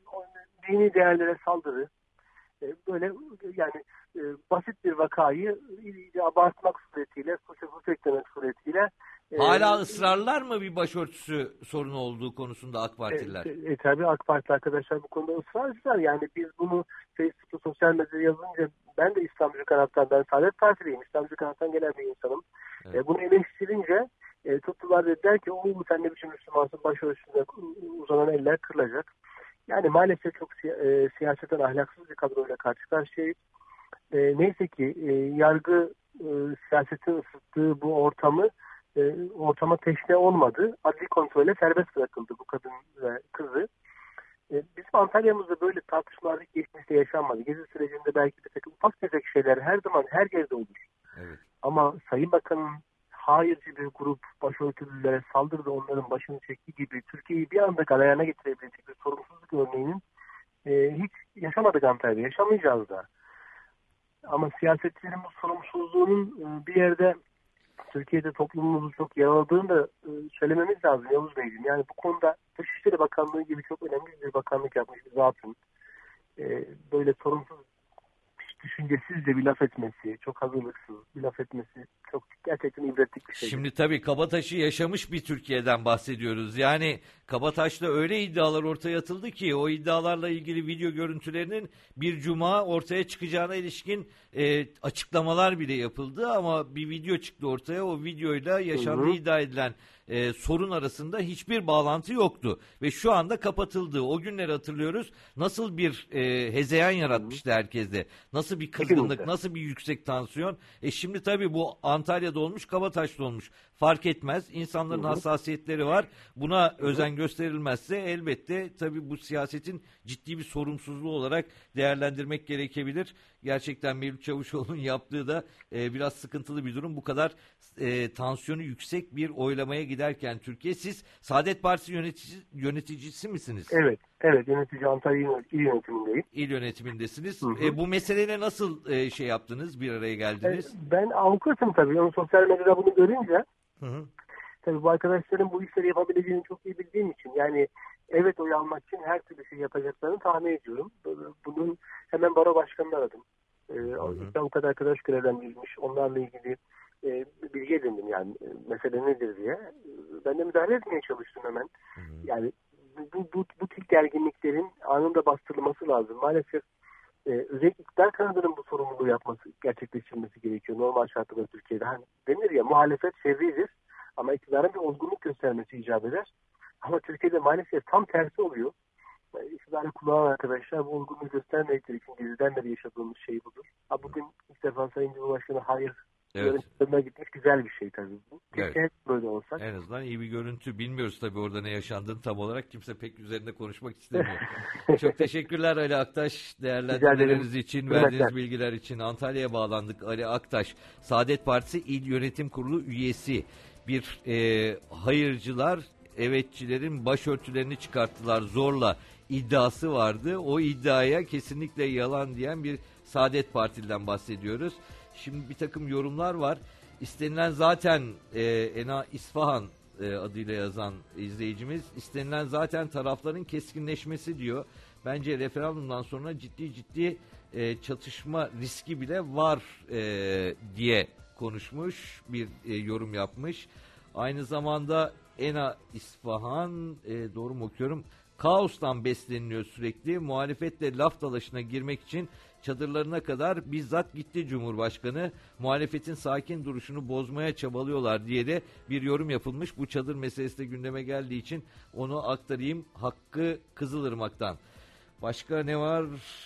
dini değerlere saldırı, e, böyle yani e, basit bir vakayı e, abartmak suretiyle, suça suç eklemek suretiyle. E, Hala ısrarlar mı bir başörtüsü sorunu olduğu konusunda AK Partililer? E, e, e, tabii AK Parti arkadaşlar bu konuda ısrarcılar. Yani biz bunu Facebook'ta, sosyal medyada yazınca ben de İslamcı kanattan, ben Saadet Partiliyim, İslamcı kanattan gelen bir insanım. Evet. E, bunu eleştirince e, tuttular dediler ki oğlum sen ne biçim Müslümansın, başörtüsüne uzanan eller kırılacak. Yani maalesef çok siya- e, siyaseten ahlaksız bir kadroyla karşı karşıyayız. E, neyse ki e, yargı e, siyasetin ısıttığı bu ortamı e, ortama teşne olmadı. Adli kontrolle serbest bırakıldı bu kadın ve kızı. E, bizim Antalya'mızda böyle tartışmalar hiç geçmişte yaşanmadı. Gezi sürecinde belki bir takım ufak tefek şeyler her zaman her yerde olur. Evet. Ama Sayın Bakan'ın hayırcı bir grup başörtülülere saldırdı, onların başını çektiği gibi Türkiye'yi bir anda galeyana getirebilecek bir sorumsuzluk örneğinin e, hiç yaşamadık Antalya'da, yaşamayacağız da. Ama siyasetçilerin bu sorumsuzluğunun e, bir yerde Türkiye'de toplumumuzu çok yaraladığını da e, söylememiz lazım Yavuz Beyciğim. Yani bu konuda Dışişleri Bakanlığı gibi çok önemli bir bakanlık yapmış bir zatın e, böyle sorumsuz, düşüncesizce bir laf etmesi, çok hazırlıksız bir laf etmesi çok gerçekten ibretlik bir şey. Şimdi tabii Kabataş'ı yaşamış bir Türkiye'den bahsediyoruz. Yani Kabataş'ta öyle iddialar ortaya atıldı ki o iddialarla ilgili video görüntülerinin bir cuma ortaya çıkacağına ilişkin e, açıklamalar bile yapıldı ama bir video çıktı ortaya. O videoyla yaşandığı hı hı. iddia edilen e, sorun arasında hiçbir bağlantı yoktu ve şu anda kapatıldı. O günleri hatırlıyoruz. Nasıl bir e, hezeyan yaratmıştı herkeste. Nasıl bir kızgınlık, nasıl bir yüksek tansiyon. E şimdi tabii bu Antalya'da olmuş, Kabataş'ta olmuş. Fark etmez. İnsanların hı hı. hassasiyetleri var. Buna hı hı. özen gösterilmezse elbette tabii bu siyasetin ciddi bir sorumsuzluğu olarak değerlendirmek gerekebilir. Gerçekten Mevlüt Çavuşoğlu'nun yaptığı da e, biraz sıkıntılı bir durum. Bu kadar e, tansiyonu yüksek bir oylamaya giderken Türkiye, siz Saadet Partisi yönetici, yöneticisi misiniz? Evet, evet yönetici Antalya İl Yönetimindeyim. İl Yönetimindesiniz. Hı hı. E, bu meseleyle nasıl e, şey yaptınız, bir araya geldiniz? E, ben avukatım tabii. Onu sosyal medyada bunu görünce hı hı. tabii bu arkadaşların bu işleri yapabileceğini çok iyi bildiğim için yani evet oy almak için her türlü şey yapacaklarını tahmin ediyorum. Bunun hemen baro başkanını aradım. Ee, avukat arkadaş görevlendirilmiş. Onlarla ilgili e, bilgi edindim yani e, mesele nedir diye. Ben de müdahale etmeye çalıştım hemen. Hı hı. Yani bu, bu, bu tip gerginliklerin anında bastırılması lazım. Maalesef e, özellikle iktidar kanadının bu sorumluluğu yapması, gerçekleştirilmesi gerekiyor. Normal şartlarda Türkiye'de. Hani denir ya muhalefet şerridir ama iktidarın bir olgunluk göstermesi icap eder. Ama Türkiye'de maalesef tam tersi oluyor. Yani iktidarı kullanan arkadaşlar bu olgunluğu göstermedikleri için Gezi'den beri yaşadığımız şey budur. Ha, bugün ilk defa Sayın Cumhurbaşkanı hayır evet. yönetimine gitmiş, güzel bir şey tabii bu. Evet. Keşke hep böyle olsak. En azından iyi bir görüntü. Bilmiyoruz tabii orada ne yaşandığını tam olarak. Kimse pek üzerinde konuşmak istemiyor. Çok teşekkürler Ali Aktaş. Değerlendirmeleriniz için, verdiğiniz bilgiler için. Antalya'ya bağlandık. Ali Aktaş, Saadet Partisi İl Yönetim Kurulu üyesi. Bir e, hayırcılar, evetçilerin başörtülerini çıkarttılar zorla. iddiası vardı. O iddiaya kesinlikle yalan diyen bir Saadet Partili'den bahsediyoruz. Şimdi bir takım yorumlar var. İstenilen zaten e, Ena İsfahan e, adıyla yazan izleyicimiz, istenilen zaten tarafların keskinleşmesi diyor. Bence referandumdan sonra ciddi ciddi e, çatışma riski bile var e, diye konuşmuş, bir e, yorum yapmış. Aynı zamanda Ena İsfahan, e, doğru mu okuyorum? Kaostan besleniliyor sürekli. Muhalefetle laf dalaşına girmek için çadırlarına kadar bizzat gitti Cumhurbaşkanı. Muhalefetin sakin duruşunu bozmaya çabalıyorlar diye de bir yorum yapılmış. Bu çadır meselesi de gündeme geldiği için onu aktarayım. Hakkı Kızılırmak'tan. Başka ne var?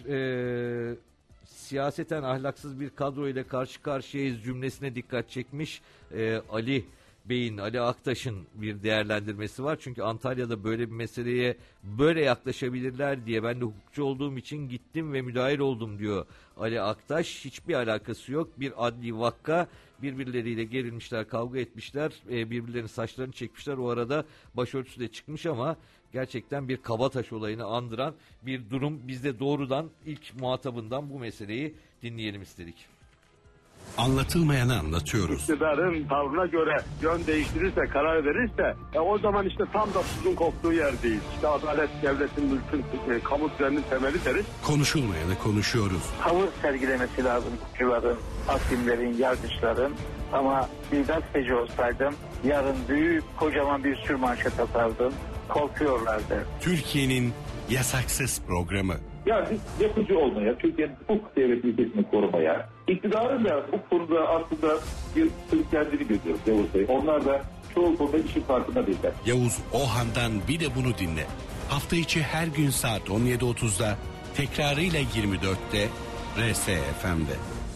Ee, siyaseten ahlaksız bir kadro ile karşı karşıyayız cümlesine dikkat çekmiş ee, Ali Bey'in, Ali Aktaş'ın bir değerlendirmesi var. Çünkü Antalya'da böyle bir meseleye böyle yaklaşabilirler diye ben de hukukçu olduğum için gittim ve müdahil oldum diyor Ali Aktaş. Hiçbir alakası yok. Bir adli vakka, birbirleriyle gerilmişler, kavga etmişler, birbirlerinin saçlarını çekmişler. O arada başörtüsü de çıkmış ama gerçekten bir Kabataş olayını andıran bir durum. Biz de doğrudan ilk muhatabından bu meseleyi dinleyelim istedik. Anlatılmayanı anlatıyoruz. İktidarın tavrına göre yön değiştirirse, karar verirse e, o zaman işte tam da tuzun koktuğu yerdeyiz. İşte adalet, devletin, mülkün, e, kamu düzeninin temeli deriz. Konuşulmayanı konuşuyoruz. Tavır sergilemesi lazım hukukçuların, hakimlerin, yargıçların. Ama bir gazeteci olsaydım yarın büyük, kocaman bir sürü manşet atardım. Korkuyorlardı. Türkiye'nin yasaksız programı. Yani biz yapıcı olmaya, Türkiye'nin hukuk devleti ilkesini korumaya, iktidarın da bu konuda aslında bir kendini görüyoruz Yavuz Bey. Onlar da çoğu konuda işin farkında değiller. Yavuz Ohan'dan bir de bunu dinle. Hafta içi her gün saat on yedi otuzda, tekrarıyla yirmi dörtte R S F M'de.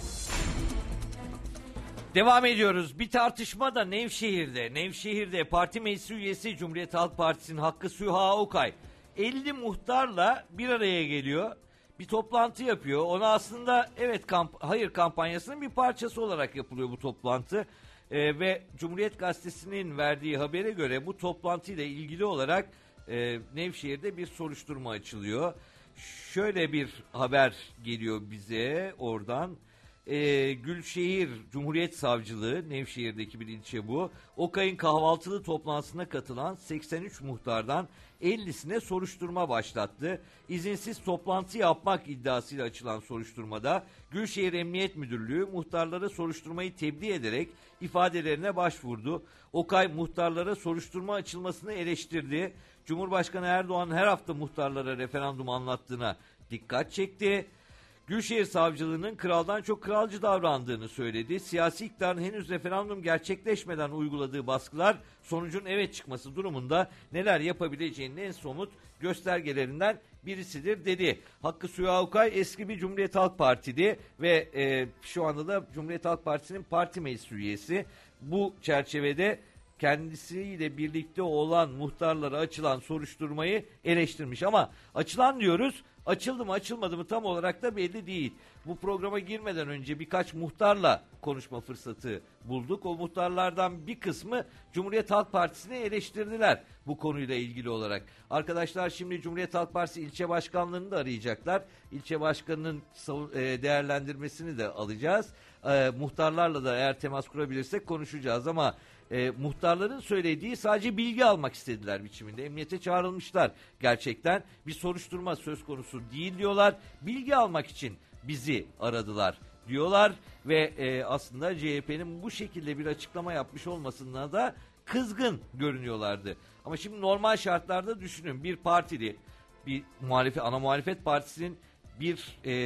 Devam ediyoruz. Bir tartışma da Nevşehir'de. Nevşehir'de parti meclis üyesi Cumhuriyet Halk Partisi'nin Hakkı Süha Okay elli muhtarla bir araya geliyor. Bir toplantı yapıyor. Ona aslında evet kamp hayır kampanyasının bir parçası olarak yapılıyor bu toplantı. Ee, ve Cumhuriyet Gazetesi'nin verdiği habere göre bu toplantıyla ilgili olarak e, Nevşehir'de bir soruşturma açılıyor. Şöyle bir haber geliyor bize oradan. Ee, Gülşehir Cumhuriyet Savcılığı, Nevşehir'deki bir ilçe bu. OKAY'ın kahvaltılı toplantısına katılan seksen üç muhtardan ellisine soruşturma başlattı. İzinsiz toplantı yapmak iddiasıyla açılan soruşturmada Gülşehir Emniyet Müdürlüğü muhtarlara soruşturmayı tebliğ ederek ifadelerine başvurdu. OKAY muhtarlara soruşturma açılmasını eleştirdi. Cumhurbaşkanı Erdoğan her hafta muhtarlara referandum anlattığına dikkat çekti. Gülşehir Savcılığı'nın kraldan çok kralcı davrandığını söyledi. Siyasi iktidarın henüz referandum gerçekleşmeden uyguladığı baskılar sonucun evet çıkması durumunda neler yapabileceğinin en somut göstergelerinden birisidir dedi. Hakkı Süha Okay eski bir Cumhuriyet Halk Partili ve e, şu anda da Cumhuriyet Halk Partisi'nin parti meclis üyesi. Bu çerçevede kendisiyle birlikte olan muhtarlara açılan soruşturmayı eleştirmiş. Ama açılan diyoruz, açıldı mı açılmadı mı tam olarak da belli değil. Bu programa girmeden önce birkaç muhtarla konuşma fırsatı bulduk. O muhtarlardan bir kısmı Cumhuriyet Halk Partisi'ni eleştirdiler bu konuyla ilgili olarak. Arkadaşlar şimdi Cumhuriyet Halk Partisi ilçe başkanlığını da arayacaklar. İlçe başkanının değerlendirmesini de alacağız. E, muhtarlarla da eğer temas kurabilirsek konuşacağız ama E, muhtarların söylediği sadece bilgi almak istediler biçiminde. Emniyete çağrılmışlar gerçekten. Bir soruşturma söz konusu değil diyorlar. Bilgi almak için bizi aradılar diyorlar. Ve e, aslında C H P'nin bu şekilde bir açıklama yapmış olmasına da kızgın görünüyorlardı. Ama şimdi normal şartlarda düşünün bir partili, bir muhalefet, ana muhalefet partisinin bir e,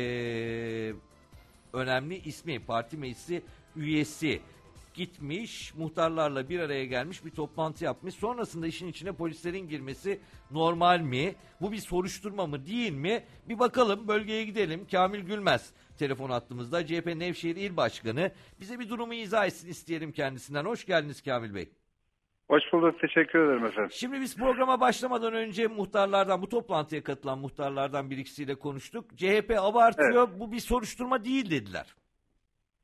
önemli ismi, parti meclisi üyesi gitmiş, muhtarlarla bir araya gelmiş, bir toplantı yapmış. Sonrasında işin içine polislerin girmesi normal mi? Bu bir soruşturma mı değil mi? Bir bakalım, bölgeye gidelim. Kamil Gülmez telefon hattımızda. C H P Nevşehir İl Başkanı. Bize bir durumu izah etsin isteyelim kendisinden. Hoş geldiniz Kamil Bey. Hoş bulduk, teşekkür ederim efendim. Şimdi biz programa başlamadan önce muhtarlardan, bu toplantıya katılan muhtarlardan bir ikisiyle konuştuk. C H P abartıyor, evet. Bu bir soruşturma değil dediler.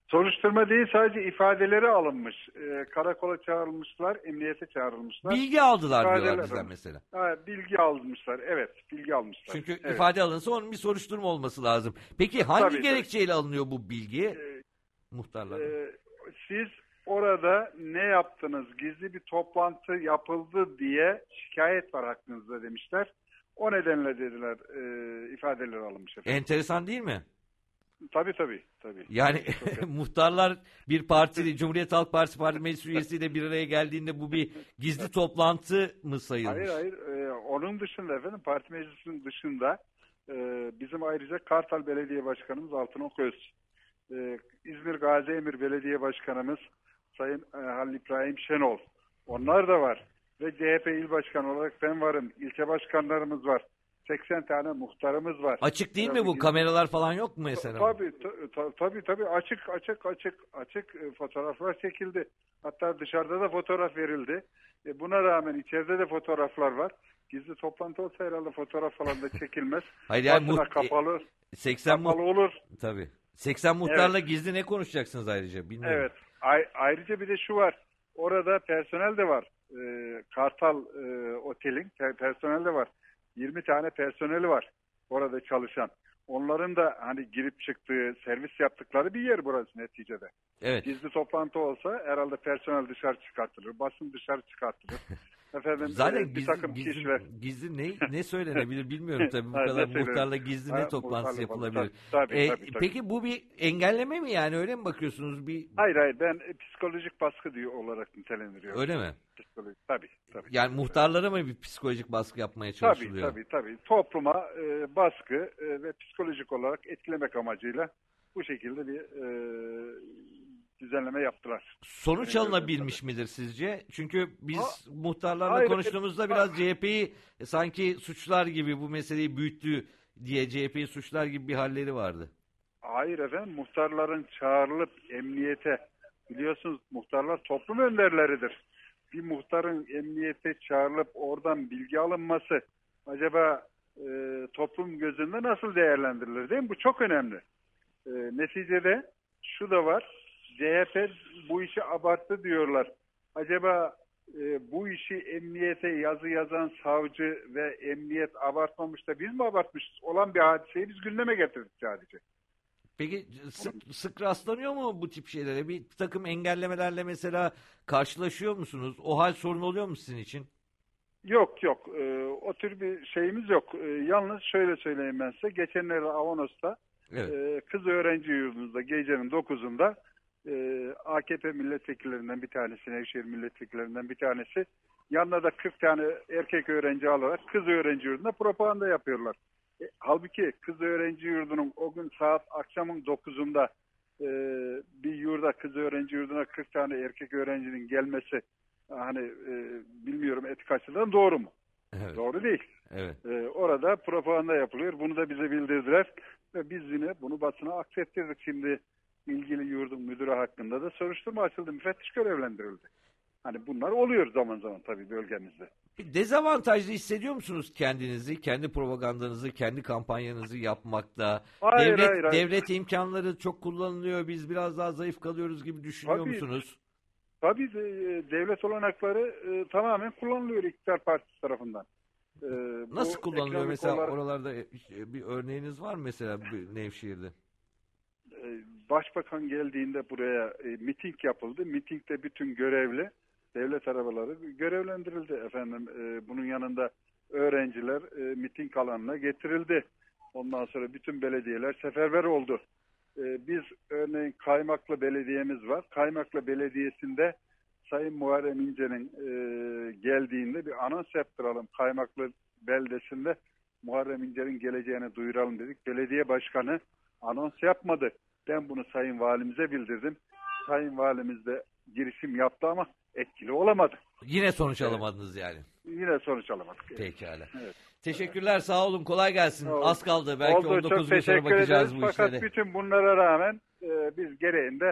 Soruşturma değil, sadece ifadeleri alınmış. Ee, karakola çağrılmışlar, emniyete çağrılmışlar. Bilgi aldılar İfadeler diyorlar bizden alınmış. mesela. Ha, bilgi almışlar, evet, bilgi almışlar. Çünkü evet. ifade alınsa onun bir soruşturma olması lazım. Peki hangi Tabii, gerekçeyle tabii. alınıyor bu bilgi? Ee, Muhtarlar. e, siz orada ne yaptınız, gizli bir toplantı yapıldı diye şikayet var hakkınızda demişler. O nedenle dediler e, ifadeler alınmış efendim. Enteresan değil mi? Tabii tabii. tabii. Yani muhtarlar bir partili, Cumhuriyet Halk Partisi Parti Meclis üyesiyle bir araya geldiğinde bu bir gizli toplantı mı sayılmış? Hayır hayır. Ee, onun dışında efendim parti meclisinin dışında e, bizim ayrıca Kartal Belediye Başkanımız Altınok Öz, e, İzmir Gaziemir Belediye Başkanımız Sayın e, Halil İbrahim Şenol. Onlar da var. Ve C H P İl Başkanı olarak ben varım. İlçe başkanlarımız var. seksen tane muhtarımız var. Açık değil tabii mi bu? ki, kameralar falan yok mu mesela? Tabii tabii tabii, tabii. açık açık açık açık e, fotoğraflar çekildi. Hatta dışarıda da fotoğraf verildi. E, buna rağmen içeride de fotoğraflar var. Gizli toplantı olsa herhalde fotoğraf falan da çekilmez. Hayır yani Basına muht- kapalı. seksen kapalı mu- olur. Tabii. seksen muhtarla Evet. gizli ne konuşacaksınız ayrıca? Bilmiyorum. Evet. Ay- ayrıca bir de şu var. Orada personel de var. Ee, Kartal e, Otel'in per- personel de var. yirmi tane personeli var orada çalışan. Onların da hani girip çıktığı, servis yaptıkları bir yer burası neticede. Evet. Gizli toplantı olsa herhalde personel dışarı çıkartılır, basın dışarı çıkartılır. Efendim, Zaten e, bir gizli, takım gizli, kişiler. gizli ne ne söylenebilir bilmiyorum tabii bu Ha, kadar ne söylenir? muhtarla gizli ne Ha, toplantısı muhtarla yapılabilir. falan. Tabii, Ee, tabii, tabii. Peki bu bir engelleme mi yani öyle mi bakıyorsunuz bir? Hayır hayır ben e, psikolojik baskı diyor olarak nitelendiriyorum. Öyle mi? Psikolojik, tabii tabii. Yani muhtarlara mı bir psikolojik baskı yapmaya Tabii çalışılıyor? tabii tabii. Topluma e, baskı e, ve psikolojik olarak etkilemek amacıyla bu şekilde bir e, düzenleme yaptılar. Sonuç Benim alınabilmiş midir sizce? Çünkü biz Ha, muhtarlarla hayır, konuştuğumuzda biraz C H P'yi sanki suçlar gibi bu meseleyi büyüttü diye C H P'yi suçlar gibi bir halleri vardı. Hayır efendim, muhtarların çağrılıp emniyete, biliyorsunuz muhtarlar toplum önderleridir. Bir muhtarın emniyete çağrılıp oradan bilgi alınması acaba e, toplum gözünde nasıl değerlendirilir değil mi? Bu çok önemli. E, neticede şu da var, C H P bu işi abarttı diyorlar. Acaba e, bu işi emniyete yazı yazan savcı ve emniyet abartmamış da biz mi abartmışız? Olan bir hadiseyi biz gündeme getirdik sadece. Peki sık, sık rastlanıyor mu bu tip şeylere? Bir takım engellemelerle mesela karşılaşıyor musunuz? O hal sorun oluyor mu sizin için? Yok yok. Ee, o tür bir şeyimiz yok. Ee, yalnız şöyle söyleyeyim ben size. Geçenlerde Avanos'ta Evet. e, kız öğrenci yurdumuzda gecenin dokuzunda e, A K P milletvekillerinden bir tanesi, Nevşehir milletvekillerinden bir tanesi yanına da kırk tane erkek öğrenci alarak kız öğrenci yurdunda propaganda yapıyorlar. E, halbuki kız öğrenci yurdunun o gün saat akşamın dokuzunda e, bir yurda, kız öğrenci yurduna kırk tane erkek öğrencinin gelmesi hani e, bilmiyorum etik açıdan doğru mu? Evet. Doğru değil. Evet. E, orada propaganda yapılıyor. Bunu da bize bildirdiler ve biz yine bunu basına aksettirdik. Şimdi ilgili yurdun müdürü hakkında da soruşturma açıldı. Müfettiş görevlendirildi. Hani bunlar oluyor zaman zaman tabii bölgemizde. Bir dezavantajlı hissediyor musunuz kendinizi, kendi propagandanızı, kendi kampanyanızı yapmakta? Hayır, devlet hayır, hayır. devlet imkanları çok kullanılıyor, biz biraz daha zayıf kalıyoruz gibi düşünüyor Tabii. musunuz? Tabii de, e, devlet olanakları e, tamamen kullanılıyor iktidar partisi tarafından. E, Nasıl bu kullanılıyor ekonomik mesela olarak, oralarda e, bir örneğiniz var mı mesela bir Nevşehir'de? e, Başbakan geldiğinde buraya e, miting yapıldı. Mitingde bütün görevli devlet arabaları görevlendirildi efendim. E, bunun yanında öğrenciler e, miting alanına getirildi. Ondan sonra bütün belediyeler seferber oldu. E, biz örneğin Kaymaklı Belediye'miz var. Kaymaklı Belediyesi'nde Sayın Muharrem İnce'nin e, geldiğinde bir anons yaptıralım. Kaymaklı beldesinde Muharrem İnce'nin geleceğini duyuralım dedik. Belediye başkanı anons yapmadı. Ben bunu Sayın Valimize bildirdim. Sayın Valimiz de girişim yaptı ama etkili olamadı. Yine sonuç Evet. alamadınız yani. Yine sonuç alamadık. Pekala. Evet. Teşekkürler, sağ olun, kolay gelsin. Oldu. Az kaldı, belki Oldu, on dokuz çok gün sonra teşekkür bakacağız ederiz. bu Fakat işlere. bütün bunlara rağmen e, biz gereğinde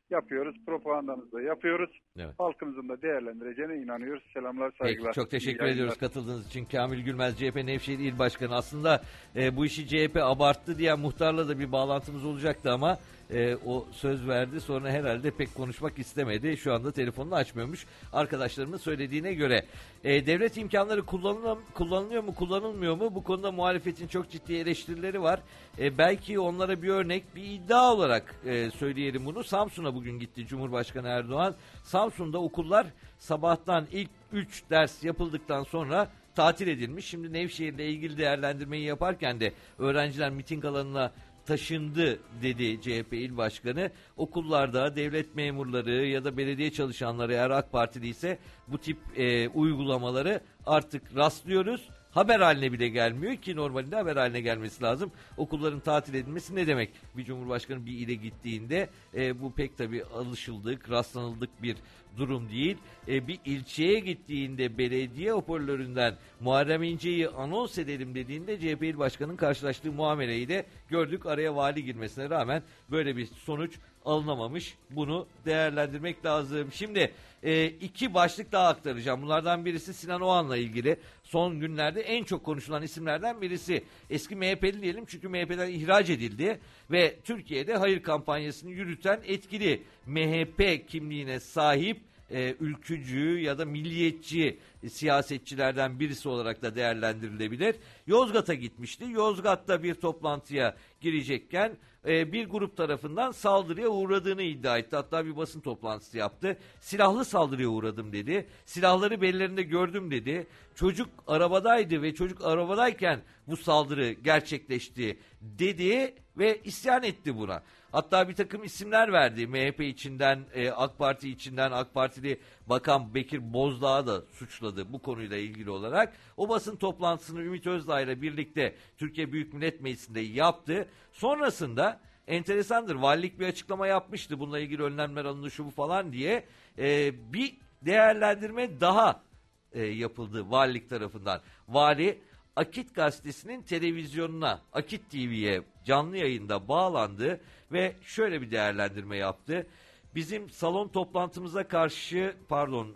yapıyoruz. Propagandamızı da yapıyoruz. Evet. Halkımızın da değerlendireceğine inanıyoruz. Selamlar, saygılar. Peki, çok teşekkür İyi ediyoruz yayınlar. katıldığınız için. Kamil Gülmez, C H P Nevşehir İl Başkanı. Aslında e, bu işi C H P abarttı diyen muhtarla da bir bağlantımız olacaktı ama e, o söz verdi. Sonra herhalde pek konuşmak istemedi. Şu anda telefonunu açmıyormuş. Arkadaşlarımın söylediğine göre. E, devlet imkanları kullanılıyor, kullanılıyor mu, kullanılmıyor mu? Bu konuda muhalefetin çok ciddi eleştirileri var. E, belki onlara bir örnek, bir iddia olarak e, söyleyelim bunu. Samsun'a bugün gitti Cumhurbaşkanı Erdoğan. Samsun'da okullar sabahtan ilk üç ders yapıldıktan sonra tatil edilmiş. Şimdi Nevşehir'le ilgili değerlendirmeyi yaparken de öğrenciler miting alanına taşındı dedi C H P İl Başkanı. Okullarda devlet memurları ya da belediye çalışanları, eğer AK Partili ise bu tip e, uygulamaları artık rastlıyoruz. Haber haline bile gelmiyor ki normalde haber haline gelmesi lazım. Okulların tatil edilmesi ne demek? Bir cumhurbaşkanı bir ile gittiğinde e, bu pek tabii alışıldık, rastlanıldık bir durum değil. E, bir ilçeye gittiğinde belediye hoparlöründen Muharrem İnce'yi anons edelim dediğinde C H P İl Başkanı'nın karşılaştığı muameleyi de gördük. Araya vali girmesine rağmen böyle bir sonuç alınamamış. Bunu değerlendirmek lazım. Şimdi e, iki başlık daha aktaracağım. Bunlardan birisi Sinan Oğan'la ilgili. Son günlerde en çok konuşulan isimlerden birisi. Eski M H P'li diyelim çünkü M H P'den ihraç edildi ve Türkiye'de hayır kampanyasını yürüten etkili M H P kimliğine sahip e, ülkücü ya da milliyetçi e, siyasetçilerden birisi olarak da değerlendirilebilir. Yozgat'a gitmişti. Yozgat'ta bir toplantıya girecekken e, bir grup tarafından saldırıya uğradığını iddia etti. Hatta bir basın toplantısı yaptı. Silahlı saldırıya uğradım dedi. Silahları bellerinde gördüm dedi. Çocuk arabadaydı ve çocuk arabadayken bu saldırı gerçekleşti dedi ve isyan etti buna. Hatta bir takım isimler verdi. M H P içinden, e, AK Parti içinden AK Partili Bakan Bekir Bozdağ'ı da suçladı bu konuyla ilgili olarak. O basın toplantısını Ümit Özdağ ile birlikte Türkiye Büyük Millet Meclisi'nde yaptı. Sonrasında enteresandır, valilik bir açıklama yapmıştı. Bununla ilgili önlemler alındı şu bu falan diye. E, bir değerlendirme daha e, yapıldı valilik tarafından. Vali Akit Gazetesi'nin televizyonuna, Akit T V'ye canlı yayında bağlandı ve şöyle bir değerlendirme yaptı. Bizim salon toplantımıza karşı, pardon,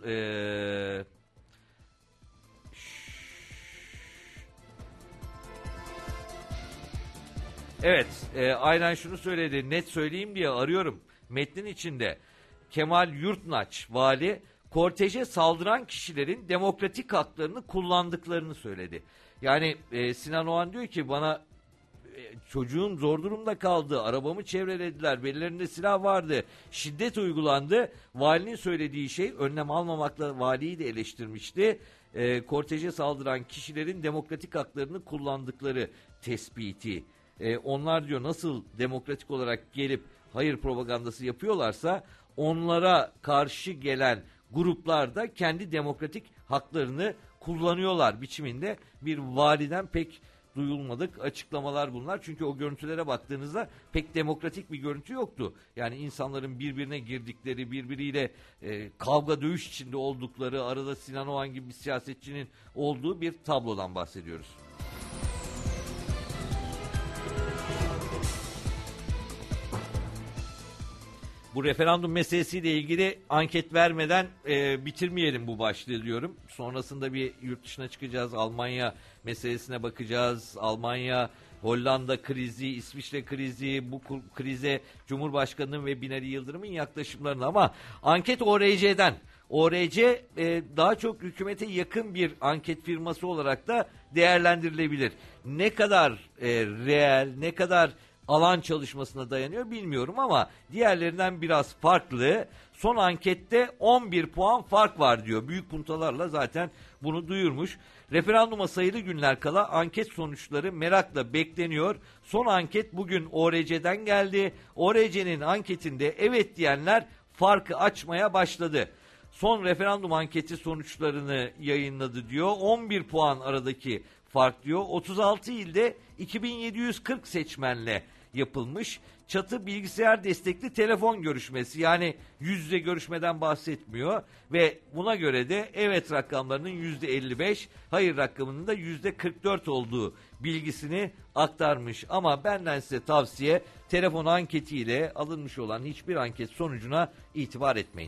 ee, evet, e, aynen şunu söyledi. Net söyleyeyim diye arıyorum. Metnin içinde Kemal Yurtnaç, vali, korteje saldıran kişilerin demokratik haklarını kullandıklarını söyledi. Yani e, Sinan Oğan diyor ki bana e, çocuğum zor durumda kaldı, arabamı çevrelediler, bellerinde silah vardı, şiddet uygulandı. Valinin söylediği şey, önlem almamakla valiyi de eleştirmişti. E, korteje saldıran kişilerin demokratik haklarını kullandıkları tespiti. E, onlar diyor nasıl demokratik olarak gelip hayır propagandası yapıyorlarsa onlara karşı gelen gruplar da kendi demokratik haklarını kullanıyorlar biçiminde bir validen pek duyulmadık açıklamalar bunlar. Çünkü o görüntülere baktığınızda pek demokratik bir görüntü yoktu. Yani insanların birbirine girdikleri, birbiriyle e, kavga dövüş içinde oldukları, arada Sinan Oğan gibi bir siyasetçinin olduğu bir tablodan bahsediyoruz. Bu referandum meselesiyle ilgili anket vermeden e, bitirmeyelim bu başlığı diyorum. Sonrasında bir yurt dışına çıkacağız. Almanya meselesine bakacağız. Almanya, Hollanda krizi, İsviçre krizi, bu krize Cumhurbaşkanı'nın ve Binali Yıldırım'ın yaklaşımlarını, ama anket O R C'den. O R C e, daha çok hükümete yakın bir anket firması olarak da değerlendirilebilir. Ne kadar e, reel, ne kadar alan çalışmasına dayanıyor bilmiyorum ama diğerlerinden biraz farklı. Son ankette on bir puan fark var diyor. Büyük puntalarla zaten bunu duyurmuş. Referanduma sayılı günler kala anket sonuçları merakla bekleniyor. Son anket bugün O R C'den geldi. O R C'nin anketinde evet diyenler farkı açmaya başladı. Son referandum anketi sonuçlarını yayınladı diyor. on bir puan aradaki fark diyor. otuz altı ilde iki bin yedi yüz kırk seçmenle yapılmış. Çatı bilgisayar destekli telefon görüşmesi, yani yüz yüze görüşmeden bahsetmiyor ve buna göre de evet rakamlarının yüzde elli beş, hayır rakamının da yüzde kırk dört olduğu bilgisini aktarmış. Ama benden size tavsiye, telefon anketiyle alınmış olan hiçbir anket sonucuna itibar etmeyin.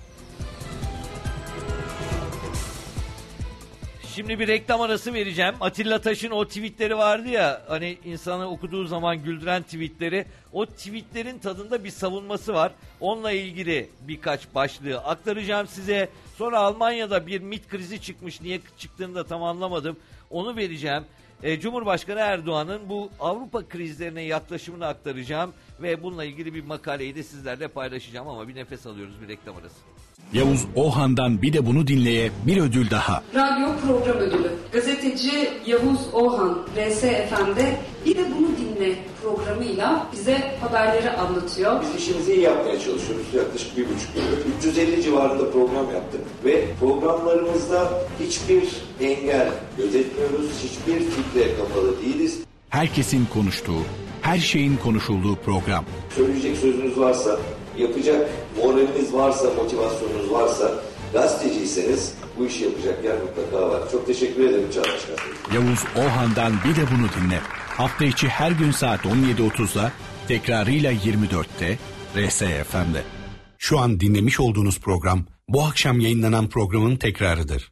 Şimdi bir reklam arası vereceğim. Atilla Taş'ın o tweetleri vardı ya, hani insanı okuduğu zaman güldüren tweetleri. O tweetlerin tadında bir savunması var. Onunla ilgili birkaç başlığı aktaracağım size. Sonra Almanya'da bir MİT krizi çıkmış. Niye çıktığını da tam anlamadım. Onu vereceğim. E, Cumhurbaşkanı Erdoğan'ın bu Avrupa krizlerine yaklaşımını aktaracağım. Ve bununla ilgili bir makaleyi de sizlerle paylaşacağım. Ama bir nefes alıyoruz, bir reklam arası. Yavuz Ohan'dan bir de bunu dinleye bir ödül daha. Radyo program ödülü. Gazeteci Yavuz Ohan, R S F M'de bir de bunu dinle programıyla bize haberleri anlatıyor. Biz işimizi iyi yapmaya çalışıyoruz. Yaklaşık bir buçuk yıldır. üç yüz elli civarında program yaptık ve programlarımızda hiçbir engel gözetmiyoruz. Hiçbir fikre kapalı değiliz. Herkesin konuştuğu, her şeyin konuşulduğu program. Söyleyecek sözünüz varsa, yapacak moraliniz varsa, motivasyonunuz varsa, gazeteciyseniz bu işi yapacak yer mutlaka var. Çok teşekkür ederim Çağdaş Gazeteci. Yavuz Ohan'dan bir de bunu dinle. Hafta içi her gün saat on yedi otuzda, tekrarıyla yirmi dörtte R S F M'de. Şu an dinlemiş olduğunuz program bu akşam yayınlanan programın tekrarıdır.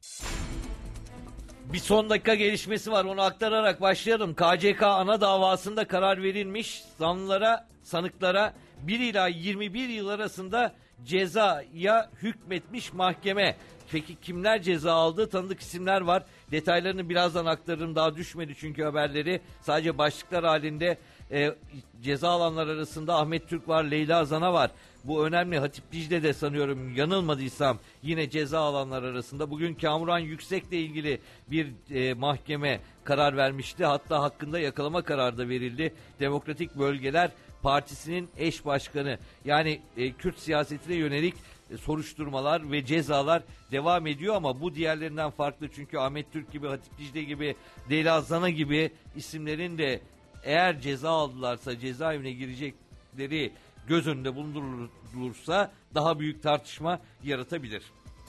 Bir son dakika gelişmesi var, onu aktararak başlayalım. K C K ana davasında karar verilmiş. Zanlılara, sanıklara bir ila yirmi bir yıl arasında cezaya hükmetmiş mahkeme. Peki kimler ceza aldı? Tanıdık isimler var. Detaylarını birazdan aktarırım. Daha düşmedi çünkü haberleri. Sadece başlıklar halinde e, ceza alanlar arasında Ahmet Türk var, Leyla Zana var. Bu önemli. Hatip Dicle'de sanıyorum, yanılmadıysam yine ceza alanlar arasında. Bugün Kamuran Yüksek'le ilgili bir e, mahkeme karar vermişti. Hatta hakkında yakalama kararı da verildi. Demokratik Bölgeler Partisi'nin eş başkanı, yani e, Kürt siyasetine yönelik e, soruşturmalar ve cezalar devam ediyor ama bu diğerlerinden farklı. Çünkü Ahmet Türk gibi, Hatip Dicle gibi, Leyla Zana gibi isimlerin de eğer ceza aldılarsa, cezaevine girecekleri göz önünde bulundurulursa daha büyük tartışma yaratabilir.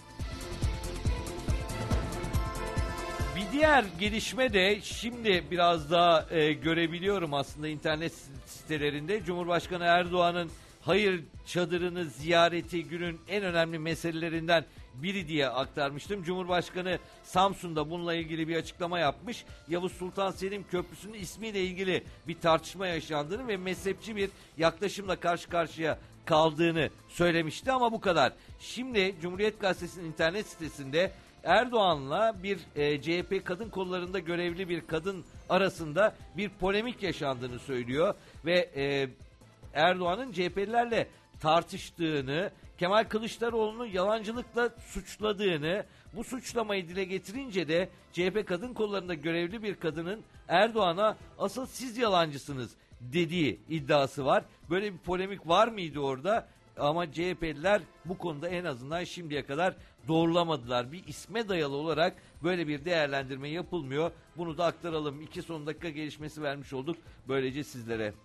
Bir diğer gelişme de şimdi biraz daha e, görebiliyorum aslında internet sitelerinde. Cumhurbaşkanı Erdoğan'ın hayır çadırını ziyareti günün en önemli meselelerinden biri diye aktarmıştım. Cumhurbaşkanı Samsun'da bununla ilgili bir açıklama yapmış. Yavuz Sultan Selim Köprüsü'nün ismiyle ilgili bir tartışma yaşandığını ve mezhepçi bir yaklaşımla karşı karşıya kaldığını söylemişti ama bu kadar. Şimdi Cumhuriyet Gazetesi'nin internet sitesinde Erdoğan'la bir e, C H P kadın kollarında görevli bir kadın arasında bir polemik yaşandığını söylüyor ve e, Erdoğan'ın C H P'lilerle tartıştığını, Kemal Kılıçdaroğlu'nu yalancılıkla suçladığını, bu suçlamayı dile getirince de C H P kadın kollarında görevli bir kadının Erdoğan'a asıl siz yalancısınız dediği iddiası var. Böyle bir polemik var mıydı orada? Ama C H P'liler bu konuda en azından şimdiye kadar doğrulamadılar. Bir isme dayalı olarak böyle bir değerlendirme yapılmıyor. Bunu da aktaralım. İki son dakika gelişmesi vermiş olduk böylece sizlere.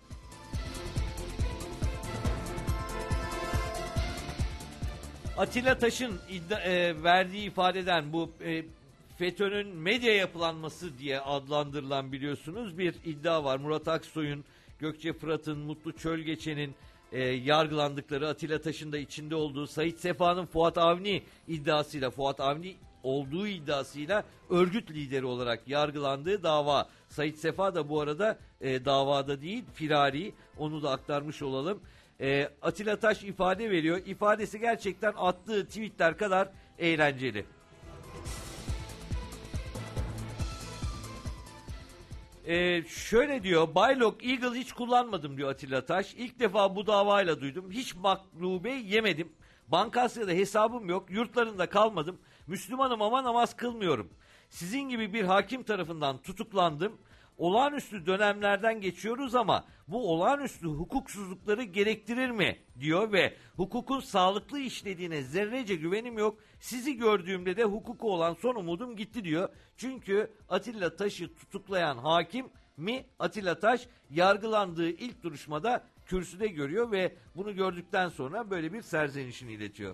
Atilla Taş'ın iddia, e, verdiği ifadeden bu e, FETÖ'nün medya yapılanması diye adlandırılan biliyorsunuz bir iddia var. Murat Aksoy'un, Gökçe Fırat'ın, Mutlu Çölgeçen'in e, yargılandıkları, Atilla Taş'ın da içinde olduğu, Sait Sefa'nın Fuat Avni iddiasıyla, Fuat Avni olduğu iddiasıyla örgüt lideri olarak yargılandığı dava. Sait Sefa da bu arada e, davada değil, firari, onu da aktarmış olalım. E, Atilla Taş ifade veriyor. İfadesi gerçekten attığı tweetler kadar eğlenceli. Ee, şöyle diyor, Baylok Eagle hiç kullanmadım diyor Atilla Taş. İlk defa bu davayla duydum. Hiç maklube yemedim. Bankasya'da hesabım yok. Yurtlarında kalmadım. Müslümanım ama namaz kılmıyorum. Sizin gibi bir hakim tarafından tutuklandım. Olağanüstü dönemlerden geçiyoruz ama bu olağanüstü hukuksuzlukları gerektirir mi diyor ve hukukun sağlıklı işlediğine zerrece güvenim yok. Sizi gördüğümde de hukuku olan son umudum gitti diyor. Çünkü Atilla Taş'ı tutuklayan hakim mi? Atilla Taş yargılandığı ilk duruşmada kürsüde görüyor ve bunu gördükten sonra böyle bir serzenişini iletiyor.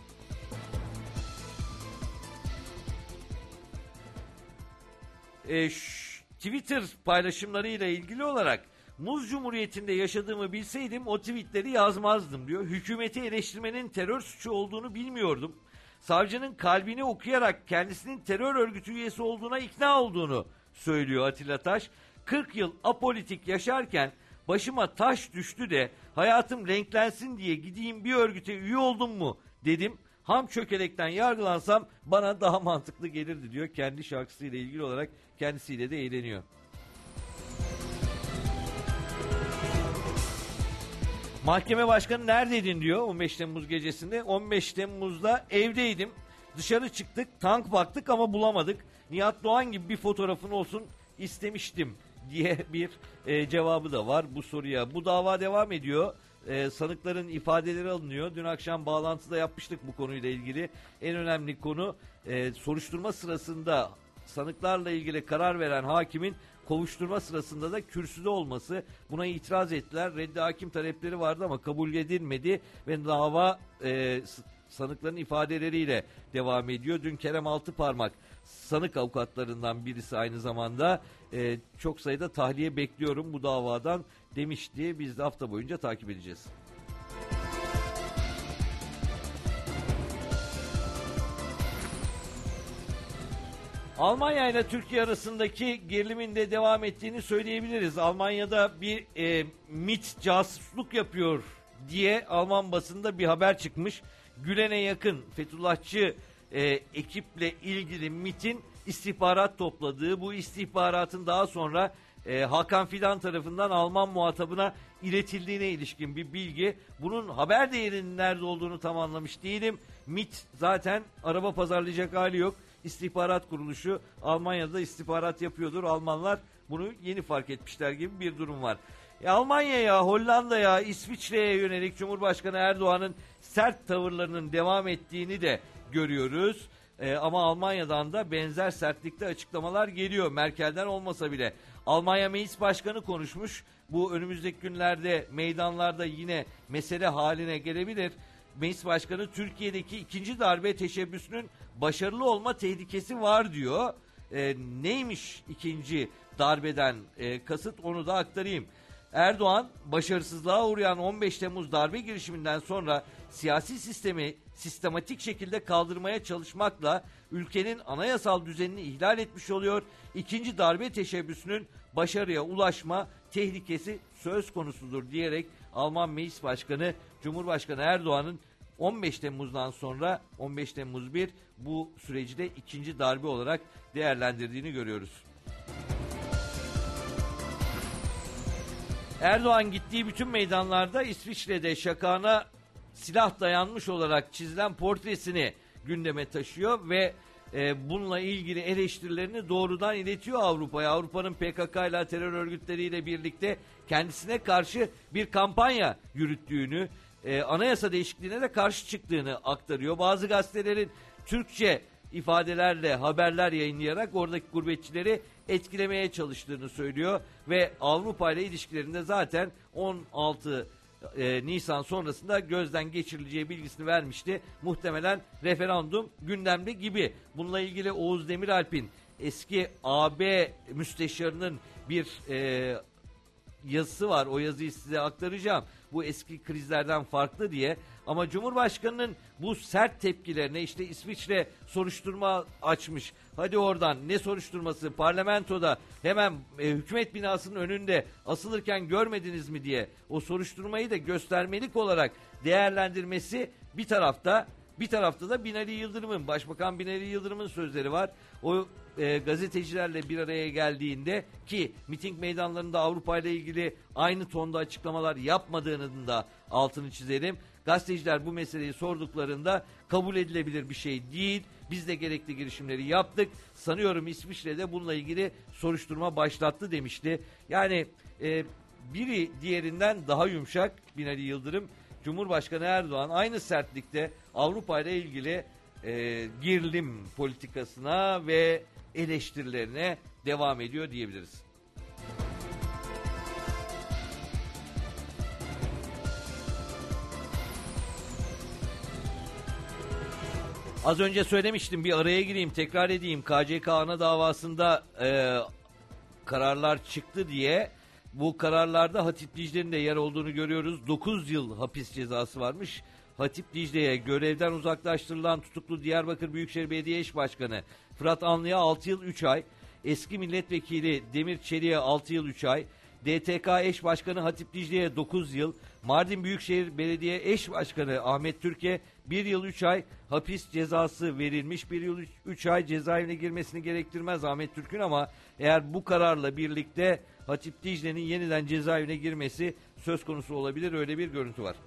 E, ş- Twitter paylaşımlarıyla ilgili olarak Muz Cumhuriyeti'nde yaşadığımı bilseydim o tweetleri yazmazdım diyor. Hükümeti eleştirmenin terör suçu olduğunu bilmiyordum. Savcının kalbini okuyarak kendisinin terör örgütü üyesi olduğuna ikna olduğunu söylüyor Atilla Taş. kırk yıl apolitik yaşarken başıma taş düştü de hayatım renklensin diye gideyim bir örgüte üye oldum mu dedim. Ham çökelekten yargılansam bana daha mantıklı gelirdi diyor. Kendi şarkısıyla ilgili olarak kendisiyle de eğleniyor. Mahkeme başkanı neredeydin diyor on beş Temmuz gecesinde. on beş Temmuz'da evdeydim. Dışarı çıktık, tank baktık ama bulamadık. Nihat Doğan gibi bir fotoğrafın olsun istemiştim diye bir e, cevabı da var bu soruya. Bu dava devam ediyor. E, sanıkların ifadeleri alınıyor. Dün akşam bağlantıda yapmıştık bu konuyla ilgili. En önemli konu e, soruşturma sırasında sanıklarla ilgili karar veren hakimin kovuşturma sırasında da kürsüde olması. Buna itiraz ettiler. Reddi hakim talepleri vardı ama kabul edilmedi ve dava e, sanıkların ifadeleriyle devam ediyor. Dün Kerem Altıparmak sanık avukatlarından birisi aynı zamanda e, çok sayıda tahliye bekliyorum bu davadan demişti. Biz de hafta boyunca takip edeceğiz. Almanya ile Türkiye arasındaki gerilimin de devam ettiğini söyleyebiliriz. Almanya'da bir e, MİT casusluk yapıyor diye Alman basında bir haber çıkmış. Gülen'e yakın Fethullahçı e, ekiple ilgili MİT'in istihbarat topladığı, bu istihbaratın daha sonra e, Hakan Fidan tarafından Alman muhatabına iletildiğine ilişkin bir bilgi. Bunun haber değerinin nerede olduğunu tam anlamış değilim. MİT zaten araba pazarlayacak hali yok. İstihbarat kuruluşu Almanya'da istihbarat yapıyordur. Almanlar bunu yeni fark etmişler gibi bir durum var. E, Almanya'ya, Hollanda'ya, İsviçre'ye yönelik Cumhurbaşkanı Erdoğan'ın sert tavırlarının devam ettiğini de görüyoruz. E, ama Almanya'dan da benzer sertlikte açıklamalar geliyor. Merkel'den olmasa bile. Almanya Meclis Başkanı konuşmuş. Bu önümüzdeki günlerde meydanlarda yine mesele haline gelebilir. Meclis Başkanı Türkiye'deki ikinci darbe teşebbüsünün başarılı olma tehlikesi var diyor. E, neymiş ikinci darbeden e, kasıt onu da aktarayım. Erdoğan başarısızlığa uğrayan on beş Temmuz darbe girişiminden sonra siyasi sistemi sistematik şekilde kaldırmaya çalışmakla ülkenin anayasal düzenini ihlal etmiş oluyor. İkinci darbe teşebbüsünün başarıya ulaşma tehlikesi söz konusudur diyerek Alman Meclis Başkanı Cumhurbaşkanı Erdoğan'ın on beş Temmuz'dan sonra on beş Temmuz bir bu süreci de ikinci darbe olarak değerlendirdiğini görüyoruz. Erdoğan gittiği bütün meydanlarda İsviçre'de şakağına silah dayanmış olarak çizilen portresini gündeme taşıyor ve e, bununla ilgili eleştirilerini doğrudan iletiyor Avrupa'ya. Avrupa'nın P K K ile terör örgütleriyle birlikte kendisine karşı bir kampanya yürüttüğünü, e, anayasa değişikliğine de karşı çıktığını aktarıyor. Bazı gazetelerin Türkçe ifadelerle haberler yayınlayarak oradaki gurbetçileri etkilemeye çalıştığını söylüyor ve Avrupa ile ilişkilerinde zaten on altı e, Nisan sonrasında gözden geçirileceği bilgisini vermişti. Muhtemelen referandum gündemde gibi. Bununla ilgili Oğuz Demiralp'in eski A B müsteşarının bir e, yazısı var. O yazıyı size aktaracağım. Bu eski krizlerden farklı diye. Ama Cumhurbaşkanı'nın bu sert tepkilerine, işte İsviçre soruşturma açmış. Hadi oradan ne soruşturması, parlamentoda hemen e, hükümet binasının önünde asılırken görmediniz mi diye o soruşturmayı da göstermelik olarak değerlendirmesi bir tarafta, bir tarafta da Binali Yıldırım'ın, Başbakan Binali Yıldırım'ın sözleri var. O e, gazetecilerle bir araya geldiğinde ki miting meydanlarında Avrupa ile ilgili aynı tonda açıklamalar yapmadığının da altını çizelim. Gazeteciler bu meseleyi sorduklarında kabul edilebilir bir şey değil. Biz de gerekli girişimleri yaptık. Sanıyorum İsviçre'de bununla ilgili soruşturma başlattı demişti. Yani e, biri diğerinden daha yumuşak Binali Yıldırım. Cumhurbaşkanı Erdoğan aynı sertlikte Avrupa ile ilgili e, gerilim politikasına ve eleştirilerine devam ediyor diyebiliriz. Az önce söylemiştim, bir araya gireyim, tekrar edeyim. K C K ana davasında e, kararlar çıktı diye, bu kararlarda Hatip Dicle'nin de yer olduğunu görüyoruz. dokuz yıl hapis cezası varmış. Hatip Dicle'ye görevden uzaklaştırılan tutuklu Diyarbakır Büyükşehir Belediye Eş Başkanı Fırat Anlı'ya altı yıl üç ay, eski milletvekili Demir Çelik'e altı yıl üç ay, D T K Eş Başkanı Hatip Dicle'ye dokuz yıl, Mardin Büyükşehir Belediye Eş Başkanı Ahmet Türk'e bir yıl üç ay hapis cezası verilmiş. bir yıl üç ay cezaevine girmesini gerektirmez Ahmet Türk'ün, ama eğer bu kararla birlikte Hatip Dicle'nin yeniden cezaevine girmesi söz konusu olabilir, öyle bir görüntü var.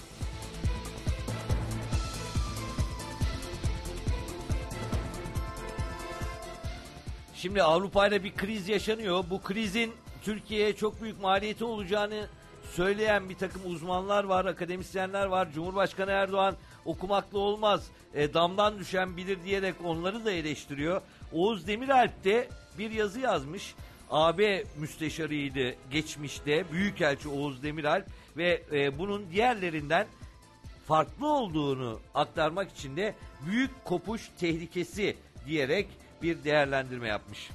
Şimdi Avrupa'yla bir kriz yaşanıyor. Bu krizin Türkiye'ye çok büyük maliyeti olacağını söyleyen bir takım uzmanlar var, akademisyenler var. Cumhurbaşkanı Erdoğan okumakla olmaz, e, damdan düşen bilir diyerek onları da eleştiriyor. Oğuz Demiralp de bir yazı yazmış. A B müsteşarıydı geçmişte, Büyükelçi Oğuz Demiralp ve e, bunun diğerlerinden farklı olduğunu aktarmak için de büyük kopuş tehlikesi diyerek bir değerlendirme yapmış.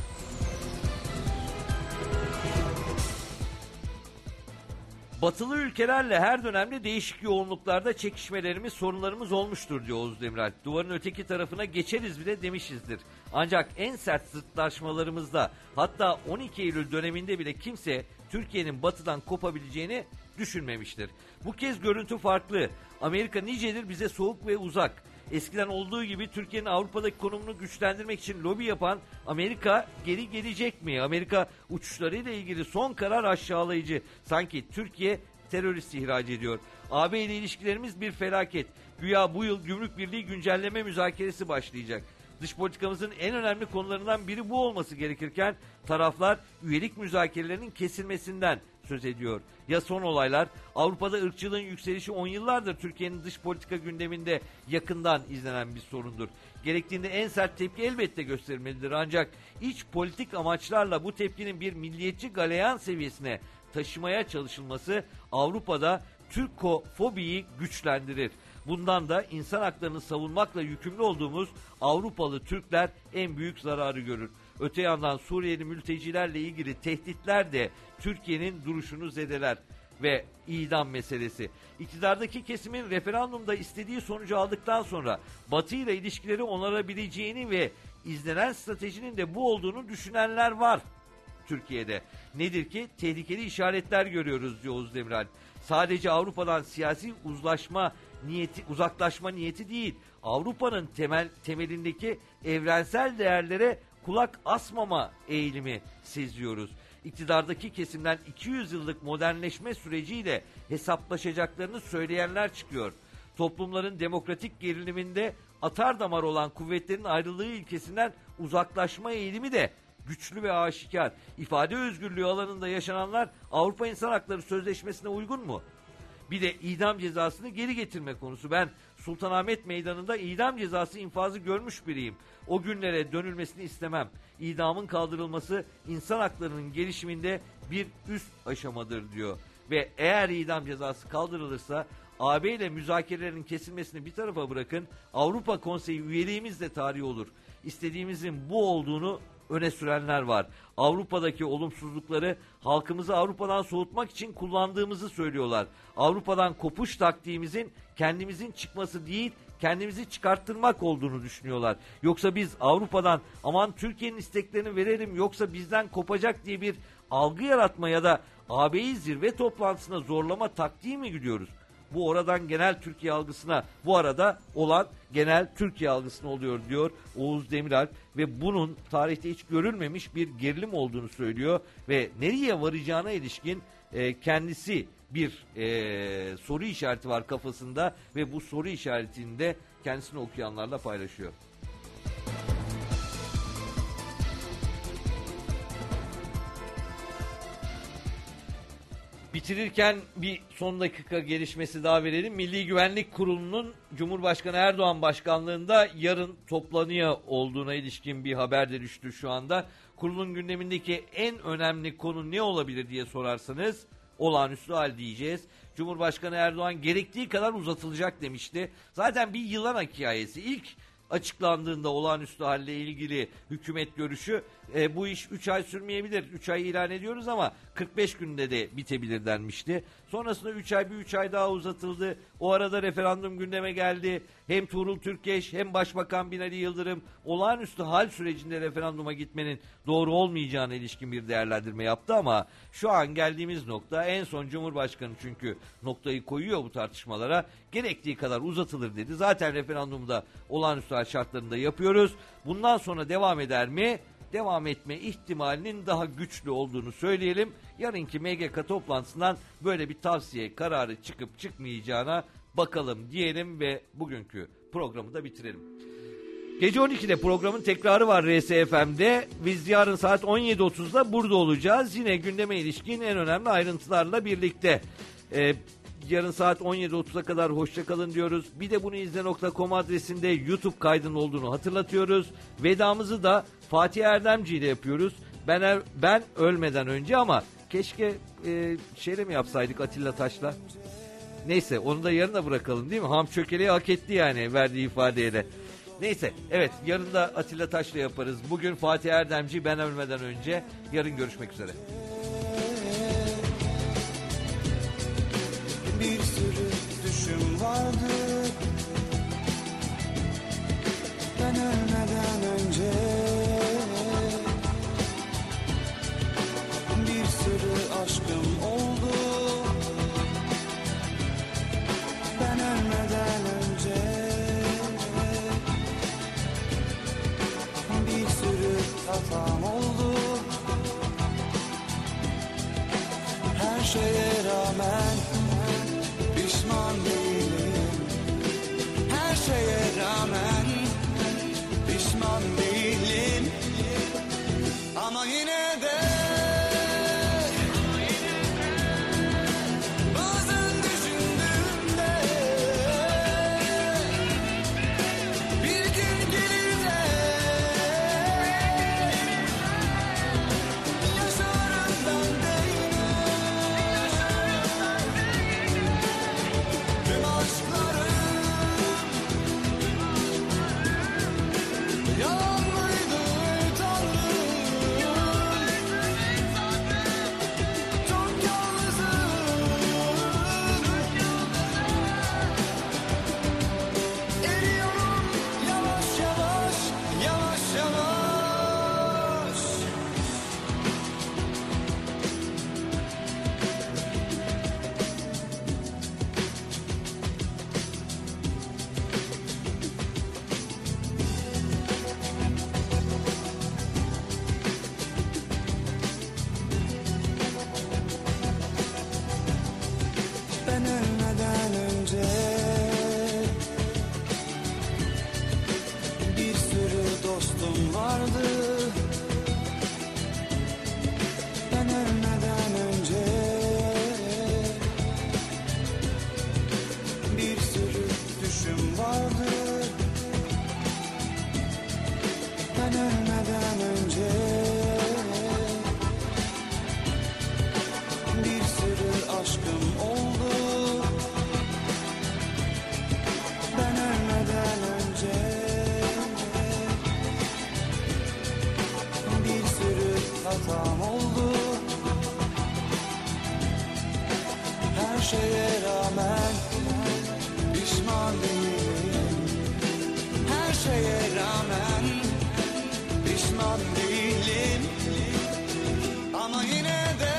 Batılı ülkelerle her dönemde değişik yoğunluklarda çekişmelerimiz, sorunlarımız olmuştur diyor Oğuz Demiralp. Duvarın öteki tarafına geçeriz bile demişizdir. Ancak en sert zıtlaşmalarımızda, hatta on iki Eylül döneminde bile kimse Türkiye'nin batıdan kopabileceğini düşünmemiştir. Bu kez görüntü farklı. Amerika nicedir bize soğuk ve uzak. Eskiden olduğu gibi Türkiye'nin Avrupa'daki konumunu güçlendirmek için lobi yapan Amerika geri gelecek mi? Amerika uçuşlarıyla ilgili son karar aşağılayıcı. Sanki Türkiye terörist ihraç ediyor. A B ile ilişkilerimiz bir felaket. Güya bu yıl Gümrük Birliği güncelleme müzakeresi başlayacak. Dış politikamızın en önemli konularından biri bu olması gerekirken taraflar üyelik müzakerelerinin kesilmesinden söz ediyor. Ya son olaylar? Avrupa'da ırkçılığın yükselişi on yıllardır Türkiye'nin dış politika gündeminde yakından izlenen bir sorundur. Gerektiğinde en sert tepki elbette gösterilmelidir, ancak iç politik amaçlarla bu tepkinin bir milliyetçi galeyan seviyesine taşımaya çalışılması Avrupa'da Türkofobiyi güçlendirir. Bundan da insan haklarını savunmakla yükümlü olduğumuz Avrupalı Türkler en büyük zararı görür. Öte yandan Suriyeli mültecilerle ilgili tehditler de Türkiye'nin duruşunu zedeler. Ve idam meselesi. İktidardaki kesimin referandumda istediği sonucu aldıktan sonra Batı ile ilişkileri onarabileceğini ve izlenen stratejinin de bu olduğunu düşünenler var Türkiye'de. Nedir ki? Tehlikeli işaretler görüyoruz diyor Oğuz Demiralp. Sadece Avrupa'dan siyasi uzlaşma niyeti, uzaklaşma niyeti değil, Avrupa'nın temel temelindeki evrensel değerlere kulak asmama eğilimi seziyoruz. İktidardaki kesimden iki yüz yıllık modernleşme süreciyle hesaplaşacaklarını söyleyenler çıkıyor. Toplumların demokratik geriliminde atar damar olan kuvvetlerin ayrılığı ilkesinden uzaklaşma eğilimi de güçlü ve aşikar. İfade özgürlüğü alanında yaşananlar Avrupa İnsan Hakları Sözleşmesi'ne uygun mu? Bir de idam cezasını geri getirme konusu. Ben Sultanahmet Meydanı'nda idam cezası infazı görmüş biriyim. O günlere dönülmesini istemem. İdamın kaldırılması insan haklarının gelişiminde bir üst aşamadır diyor. Ve eğer idam cezası kaldırılırsa A B ile müzakerelerin kesilmesini bir tarafa bırakın, Avrupa Konseyi üyeliğimiz de tarihi olur. İstediğimizin bu olduğunu öne sürenler var. Avrupa'daki olumsuzlukları halkımızı Avrupa'dan soğutmak için kullandığımızı söylüyorlar. Avrupa'dan kopuş taktiğimizin kendimizin çıkması değil, kendimizi çıkarttırmak olduğunu düşünüyorlar. Yoksa biz Avrupa'dan aman Türkiye'nin isteklerini verelim yoksa bizden kopacak diye bir algı yaratma ya da A B'yi zirve toplantısına zorlama taktiği mi gidiyoruz? Bu oradan genel Türkiye algısına, bu arada olan genel Türkiye algısına oluyor diyor Oğuz Demiralp ve bunun tarihte hiç görülmemiş bir gerilim olduğunu söylüyor ve nereye varacağına ilişkin e, kendisi bir e, soru işareti var kafasında ve bu soru işaretini de kendisini okuyanlarla paylaşıyor. Bitirirken bir son dakika gelişmesi daha verelim. Milli Güvenlik Kurulu'nun Cumhurbaşkanı Erdoğan başkanlığında yarın toplanıyor olduğuna ilişkin bir haber de düştü şu anda. Kurulun gündemindeki en önemli konu ne olabilir diye sorarsanız olağanüstü hal diyeceğiz. Cumhurbaşkanı Erdoğan gerektiği kadar uzatılacak demişti. Zaten bir yılan hikayesi. İlk açıklandığında olağanüstü halle ilgili hükümet görüşü e, bu iş üç ay sürmeyebilir. üç ay ilan ediyoruz ama kırk beş günde de bitebilir denmişti. Sonrasında üç ay bir üç ay daha uzatıldı. O arada referandum gündeme geldi. Hem Tuğrul Türkeş hem Başbakan Binali Yıldırım olağanüstü hal sürecinde referanduma gitmenin doğru olmayacağına ilişkin bir değerlendirme yaptı ama şu an geldiğimiz nokta, en son Cumhurbaşkanı çünkü noktayı koyuyor bu tartışmalara, gerektiği kadar uzatılır dedi. Zaten referandumda olağanüstü hal şartlarında yapıyoruz. Bundan sonra devam eder mi? Devam etme ihtimalinin daha güçlü olduğunu söyleyelim. Yarınki M G K toplantısından böyle bir tavsiye kararı çıkıp çıkmayacağına bakalım diyelim ve bugünkü programı da bitirelim. Gece on ikide programın tekrarı var R S F M'de. Biz yarın saat on yedi otuzda burada olacağız. Yine gündeme ilişkin en önemli ayrıntılarla birlikte. Ee, yarın saat on yedi otuza kadar hoşça kalın diyoruz. Bir de bunu izle nokta com adresinde YouTube kaydının olduğunu hatırlatıyoruz. Vedamızı da Fatih Erdemci ile yapıyoruz. Ben er, ben ölmeden önce ama keşke e, şeyle mi yapsaydık Atilla Taş'la? Neyse onu da yarına bırakalım değil mi? Ham çökeleği hak etti yani verdiği ifadeyle. Neyse evet yarın da Atilla Taş'la yaparız. Bugün Fatih Erdemci, ben ölmeden önce. Yarın görüşmek üzere. Bir sürü düşüm vardı ben ölmeden önce. Bir sürü aşkım oldu ben ölmeden önce. Bir sürü hatam oldu her şeye rağmen. Pişman değilim her şeye rağmen, pişman değilim ama yine de bazen düşündüğümde bir gün gelir de yaşarım ben de yine. Tüm aşklarım yalan mıydı Tanrım? Çok yalnızım. Eriyorum yavaş yavaş, yavaş yavaş. Ben ölmeden önce bir sürü dostum vardı. Ben ölmeden önce bir sürü düşüm vardı. Ben ölmeden önce bir sürü aşkım oldu. Ben ölmeden önce bir sürü hatam oldu. Her şeye rağmen pişman değilim. Her şeye rağmen pişman değilim ama yine de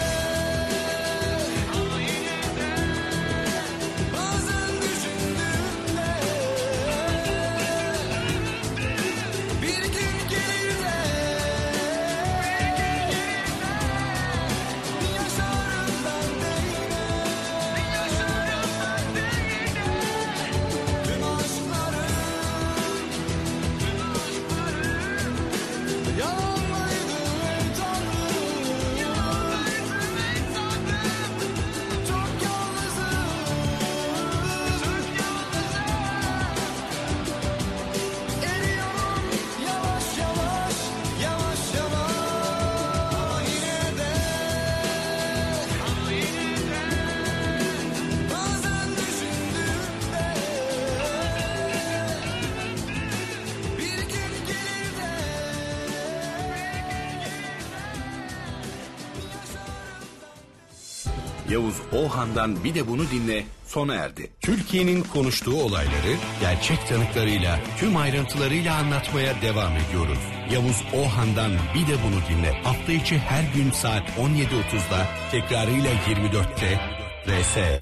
bazen düşündüğümde bir gün gelir de yaşarım ben de yine. Tüm aşklarım Yavuz Oğhan'dan Bir de Bunu Dinle sona erdi. Türkiye'nin konuştuğu olayları gerçek tanıklarıyla tüm ayrıntılarıyla anlatmaya devam ediyoruz. Yavuz Oğhan'dan Bir de Bunu Dinle. Hafta içi her gün saat on yedi otuzda, tekrarıyla yirmi dörtte R S